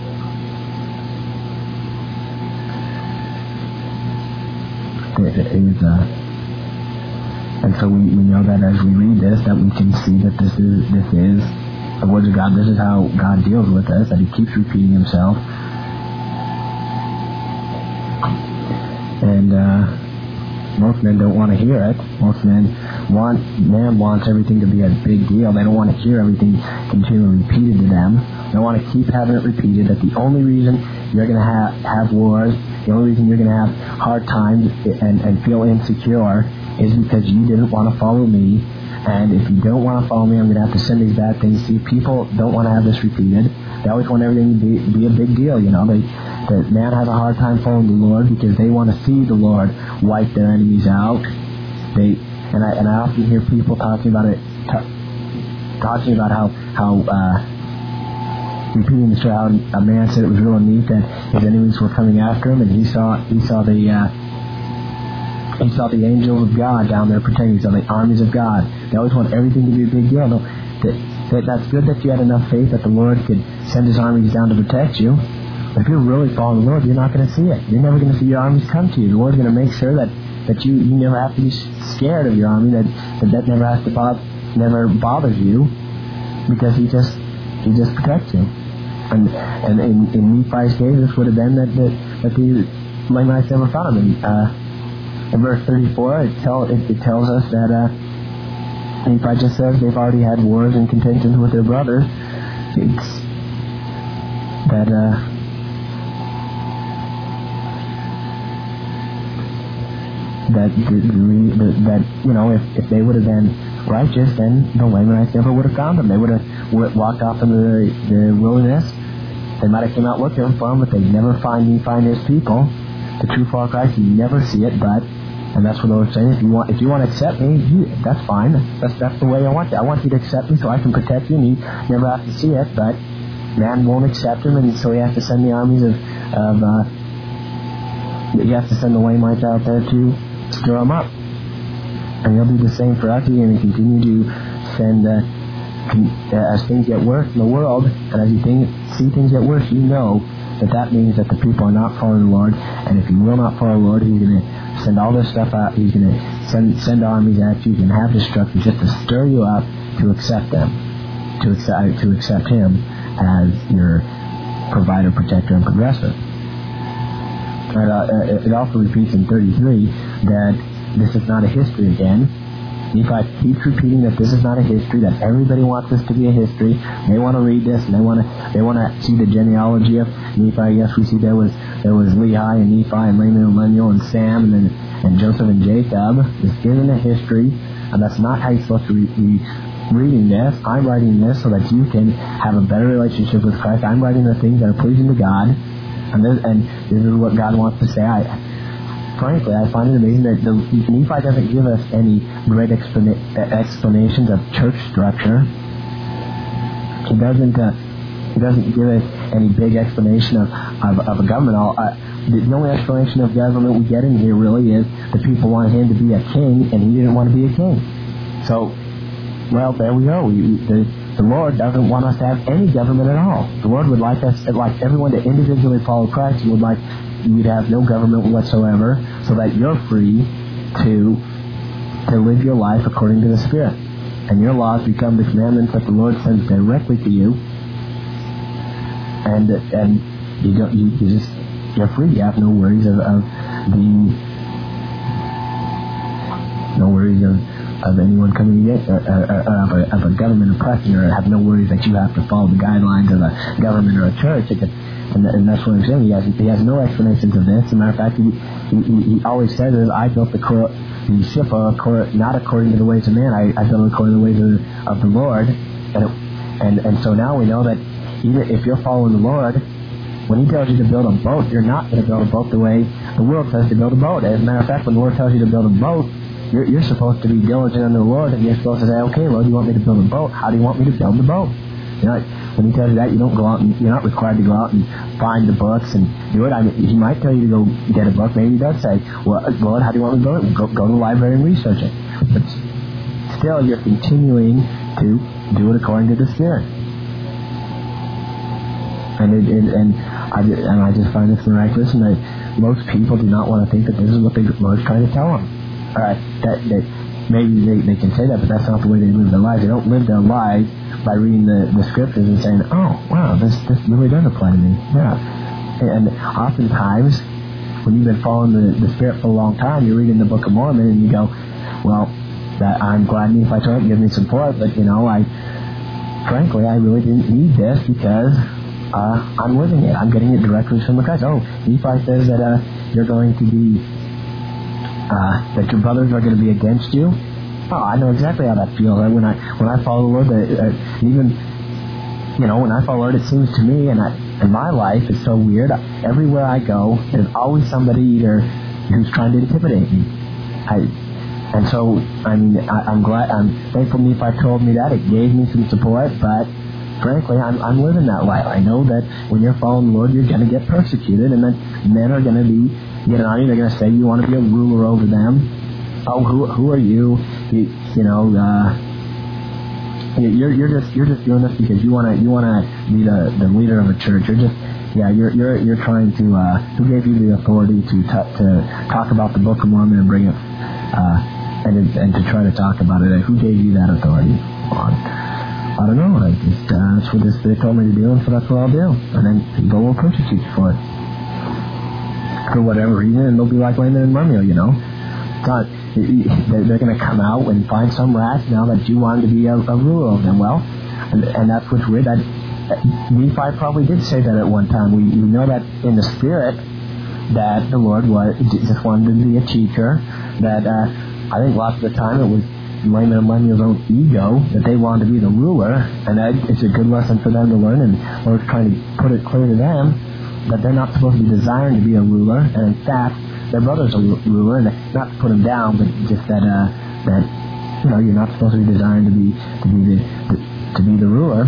and so we know that as we read this, that we can see that this is the words of God. This is how God deals with us, that he keeps repeating himself. And most men don't want to hear it. Most man wants everything to be a big deal. They don't want to hear everything continually repeated to them. They want to keep having it repeated, that the only reason you're going to have wars, the only reason you're going to have hard times and feel insecure is because you didn't want to follow me. And if you don't want to follow me, I'm going to have to send these bad things to you. People don't want to have this repeated. They always want everything to be a big deal, you know. The man has a hard time following the Lord because they want to see the Lord wipe their enemies out. And I often hear people talking about how repeating the story, how a man said it was real neat that his enemies were coming after him, and he saw the angels of God down there protecting. He saw the armies of God. They always want everything to be a big deal. No, that's good that you had enough faith that the Lord could send his armies down to protect you. But if you're really following the Lord, you're not going to see it. You're never going to see your armies come to you. The Lord's going to make sure that you never have to be scared of your army, that never has to never bothers you, because he just protects you. And in Nephi's case, this would have been that the Lamanites never found him. In verse 34, it tells us that Nephi just says they've already had wars and contentions with their brothers. It's that you know, if they would have been righteous, then the Lamanites never would have found them. They would have walked off into the wilderness. They might have came out looking for him, but they'd never find his people. The true follower of Christ, you never see it, and that's what the Lord's saying. If you want to accept me, that's fine. That's the way I want you. I want you to accept me so I can protect you, and you never have to see it. But man won't accept him, and so he has to send the armies he has to send the Lamanites out there to stir them up. And he'll do the same for us. He's going to continue to send as things get worse in the world, and as you see things get worse, you know that means that the people are not following the Lord. And if you will not follow the Lord, he's going to send all this stuff out. He's going to send armies at you. He's going to have destruction just to stir you up to accept them, to accept him as your provider, protector, and progressor. It also repeats in 33 that this is not a history again. Nephi keeps repeating that this is not a history, that everybody wants this to be a history. They want to read this, and they want to see the genealogy of Nephi. Yes, we see there was Lehi and Nephi and Laman and Lemuel and Sam and Joseph and Jacob. This isn't a history, and that's not how you're supposed to be reading this. I'm writing this so that you can have a better relationship with Christ. I'm writing the things that are pleasing to God, and this is what God wants to say. Frankly, I find it amazing that Nephi doesn't give us any great explanations of church structure. He doesn't give us any big explanation of a government. The only explanation of government we get in here really is the people wanted him to be a king, and he didn't want to be a king. So, well, there we go. the Lord doesn't want us to have any government at all. The Lord would like everyone to individually follow Christ, and would like you to have no government whatsoever, so that you're free to live your life according to the Spirit. And your laws become the commandments that the Lord sends directly to you. And you're free. You have no worries of anyone coming against, or of a government oppressing, or have no worries that you have to follow the guidelines of a government or a church. And that's what I'm saying. He has no explanations of this. As a matter of fact, he always says, I built the ship not according to the ways of man. I built it according to the ways of the Lord. And so now we know that even if you're following the Lord, when He tells you to build a boat, you're not going to build a boat the way the world says to build a boat. As a matter of fact, when the Lord tells you to build a boat, you're supposed to be diligent unto the Lord, and you're supposed to say, okay, Lord, you want me to build a boat? How do you want me to build the boat? When He tells you that, you don't go out and you're not required to go out and find the books and do it. He might tell you to go get a book. Maybe He does say, well, Lord, how do you want me to build it? Go to the library and research it. But still, you're continuing to do it according to the Spirit. And I just find this miraculous, and that most people do not want to think that this is what the Lord's trying to tell them. All right, that maybe they can say that, but that's not the way they live their lives. They don't live their lives by reading the scriptures and saying, oh, wow, this really does apply to me. Yeah. And oftentimes, when you've been following the Spirit for a long time, you're reading the Book of Mormon, and you go, well, I'm glad Nephi told me, give me support, but, frankly, I really didn't need this because I'm living it. I'm getting it directly from the Christ. Oh, Nephi says that you're going to be, that your brothers are going to be against you. Oh, I know exactly how that feels. When I follow the Lord, when I follow the Lord, it seems to me, and my life is so weird. Everywhere I go, there's always somebody either who's trying to intimidate me. I'm thankful Nephi told me that. It gave me some support, but frankly, I'm living that life. I know that when you're following the Lord, you're going to get persecuted, and then men are going to be getting on you. They're going to say you want to be a ruler over them. Oh, who are you? You're just doing this because you want to be the leader of a church. You're trying to. Who gave you the authority to talk about the Book of Mormon and bring it and to try to talk about it? Who gave you that authority? I don't know. That's what the Spirit told me to do, and so that's what I'll do. And then people will persecute you for it, for whatever reason, and they'll be like Laman and Lemuel, They're going to come out and find some rationale that you wanted to be a ruler of them. Well, and that's what's weird. That Nephi probably did say that at one time. We know that in the Spirit that the Lord just wanted to be a teacher. That I think lots of the time it was Laman and Lemuel's own ego that they wanted to be the ruler, and that it's a good lesson for them to learn. And we're trying to put it clear to them that they're not supposed to be desiring to be a ruler, and in fact, their brother's a ruler, and not to put him down, but just that you're not supposed to be desiring to be the ruler.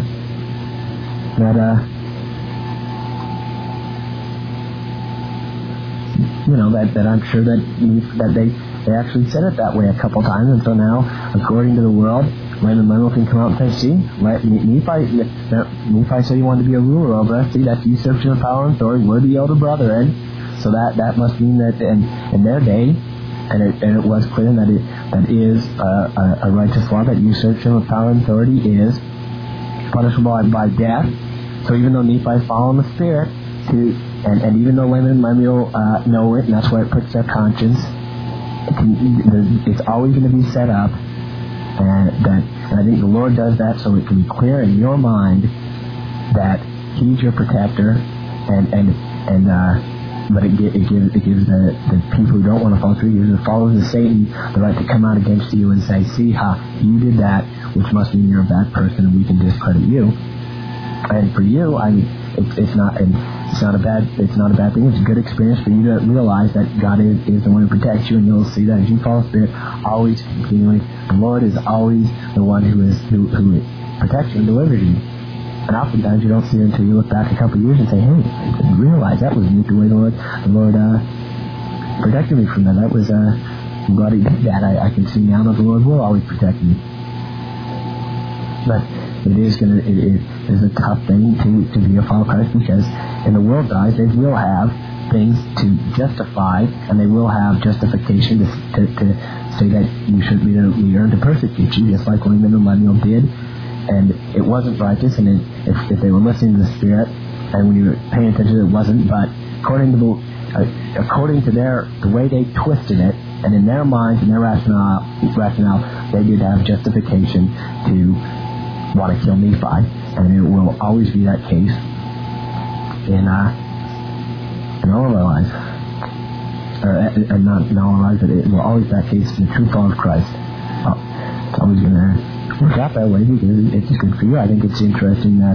That I'm sure that they actually said it that way a couple times, and so now, according to the world, Laman and Lemuel can come out and say, see, Nephi said he wanted to be a ruler over us. See, that's usurpation of power and authority. We're the elder brother, and so that must mean that in their day, and it was clear that that is a righteous law, that usurpation of power and authority is punishable by death. So even though Nephi is following the Spirit, and even though Laman and Lemuel know it, and that's where it puts their conscience, it's always going to be set up, and I think the Lord does that so it can be clear in your mind that He's your protector, but it gives the people who don't want to follow through, it gives the followers of Satan the right to come out against you and say, see, you did that, which must mean you're a bad person, and we can discredit you. And for you, it's not a bad thing. It's a good experience for you to realize that God is the one who protects you, and you'll see that as you follow Spirit, always continually. The Lord is always the one who protects you and delivers you. And oftentimes you don't see it until you look back a couple of years and say, hey, I didn't realize that was neat the way the Lord protected me from that. That was I'm glad He did that. I can see now that the Lord will always protect me. But it is a tough thing to be a follower of Christ, because in the world's eyes they will have things to justify, and they will have justification to say that you shouldn't be their leader and to persecute you, just like William and Lemuel did. And it wasn't righteous, and if they were listening to the Spirit, and when you were paying attention, it wasn't. But according to the way they twisted it, and in their minds and their rationale, they did have justification to want to kill Nephi, and it will always be that case in all of our lives, or not in all of our lives, but it will always be that case in the true follower of Christ. It's always going to work out that way because it's good for you. I think it's interesting that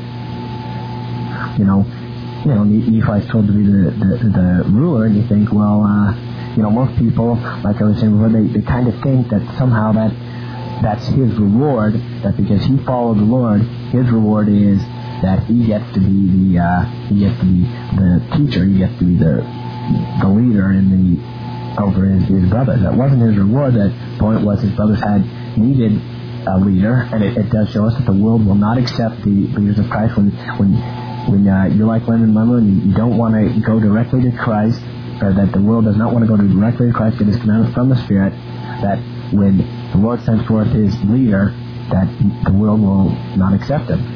Nephi's told to be the ruler, and you think, well, most people, like I was saying before, they kind of think that somehow that's his reward, that because he followed the Lord, his reward is that he gets to be the teacher, he gets to be the leader over his brothers. That wasn't his reward. The point was his brothers had needed a leader, and it does show us that the world will not accept the leaders of Christ when you're like Leonard and Lemuel and you don't want to go directly to Christ, or that the world does not want to go directly to Christ, get his commandments from the Spirit, that when the Lord sends forth his leader, that the world will not accept him.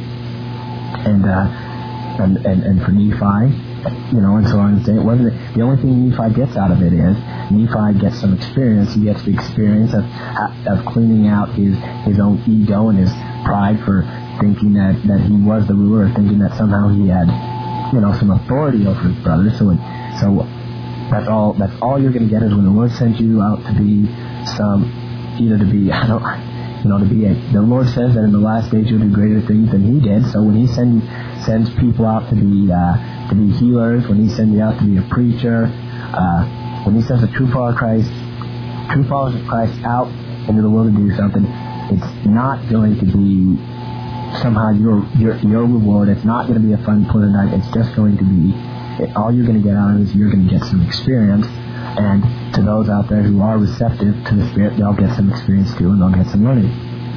And for Nephi, and so on and so, it wasn't the only thing Nephi gets out of it is Nephi gets some experience. He gets the experience of cleaning out his own ego and his pride for thinking that he was the ruler, or thinking that somehow he had some authority over his brothers. So that's all you're going to get is when the Lord sends you out to be the Lord says that in the last days you'll do greater things than he did. So when he sends people out to be healers, when he sends you out to be a preacher, when he sends the true followers of Christ out into the world to do something, it's not going to be somehow your reward. It's not going to be a fun pleasant night. It's just going to be, all you're going to get out of it is you're going to get some experience. And to those out there who are receptive to the Spirit, they'll get some experience too, and they'll get some learning.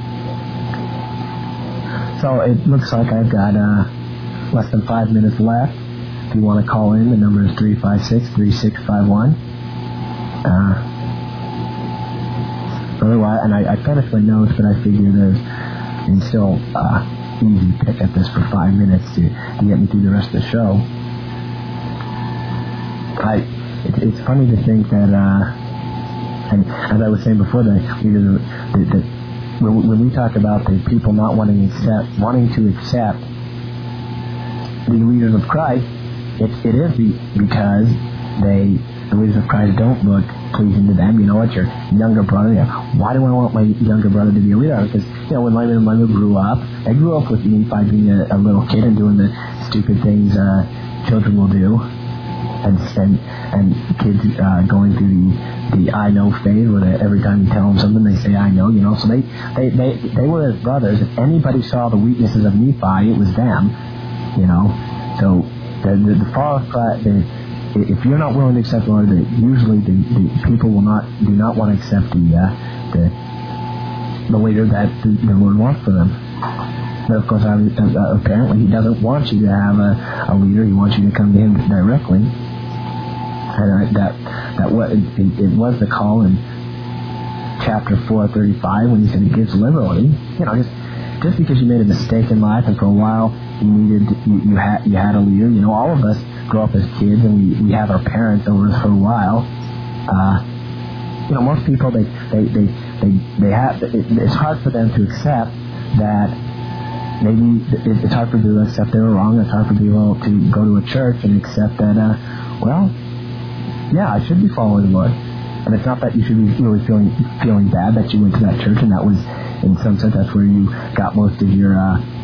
So it looks like I've got less than 5 minutes left. If you want to call in, the number is 356-3651. Otherwise, and I finished my notes, but I figure it's still easy to pick at this for 5 minutes to get me through the rest of the show. It's funny to think that, and as I was saying before, when we talk about the people not wanting to accept the leaders of Christ, it is because the leaders of Christ don't look pleasing to them. It's your younger brother. Why do I want my younger brother to be a leader? Because when Leonard and Lemuel grew up, they grew up with Nephi being a little kid and doing the stupid things children will do. And kids going through the I know phase, where every time you tell them something, they say I know. So they were his brothers. If anybody saw the weaknesses of Nephi, it was them. So the follower of Christ, if you're not willing to accept the Lord, usually the people do not want to accept the leader that the Lord wants for them. But of course, apparently, he doesn't want you to have a leader. He wants you to come to him directly. And it was the call in chapter 4:35 when he said he gives liberally. Just because you made a mistake in life and for a while you had a leader. All of us grow up as kids and we have our parents over us for a while. Most people they have. It's hard for them to accept that. Maybe it's hard for people to accept they were wrong. It's hard for people to go to a church and accept that, I should be following the Lord. And it's not that you should be really feeling bad that you went to that church and that was, in some sense, that's where you got most of your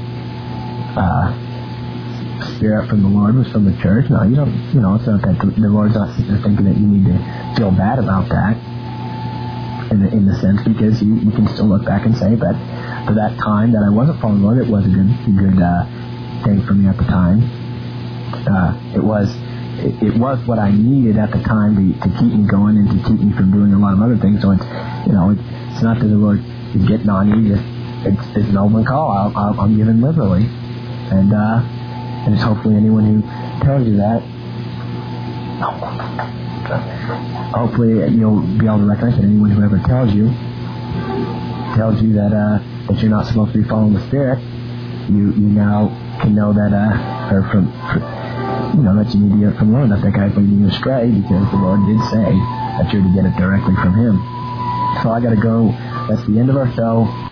spirit from the Lord, was from the church. No, you don't. It's not that the Lord's not thinking that you need to feel bad about that. In the sense, because you can still look back and say that for that time that I wasn't following the Lord, it was a good thing for me at the time. It was what I needed at the time to keep me going and to keep me from doing a lot of other things. So it's not that the Lord is getting on you. it's an open call. I'm giving liberally, and just hopefully anyone who tells you that, hopefully you'll be able to recognize that anyone who ever tells you that you're not supposed to be following the Spirit, you now can know that that you need to get it from the Lord. That guy's leading you astray, because the Lord did say that you're to get it directly from Him. So I got to go. That's the end of our show.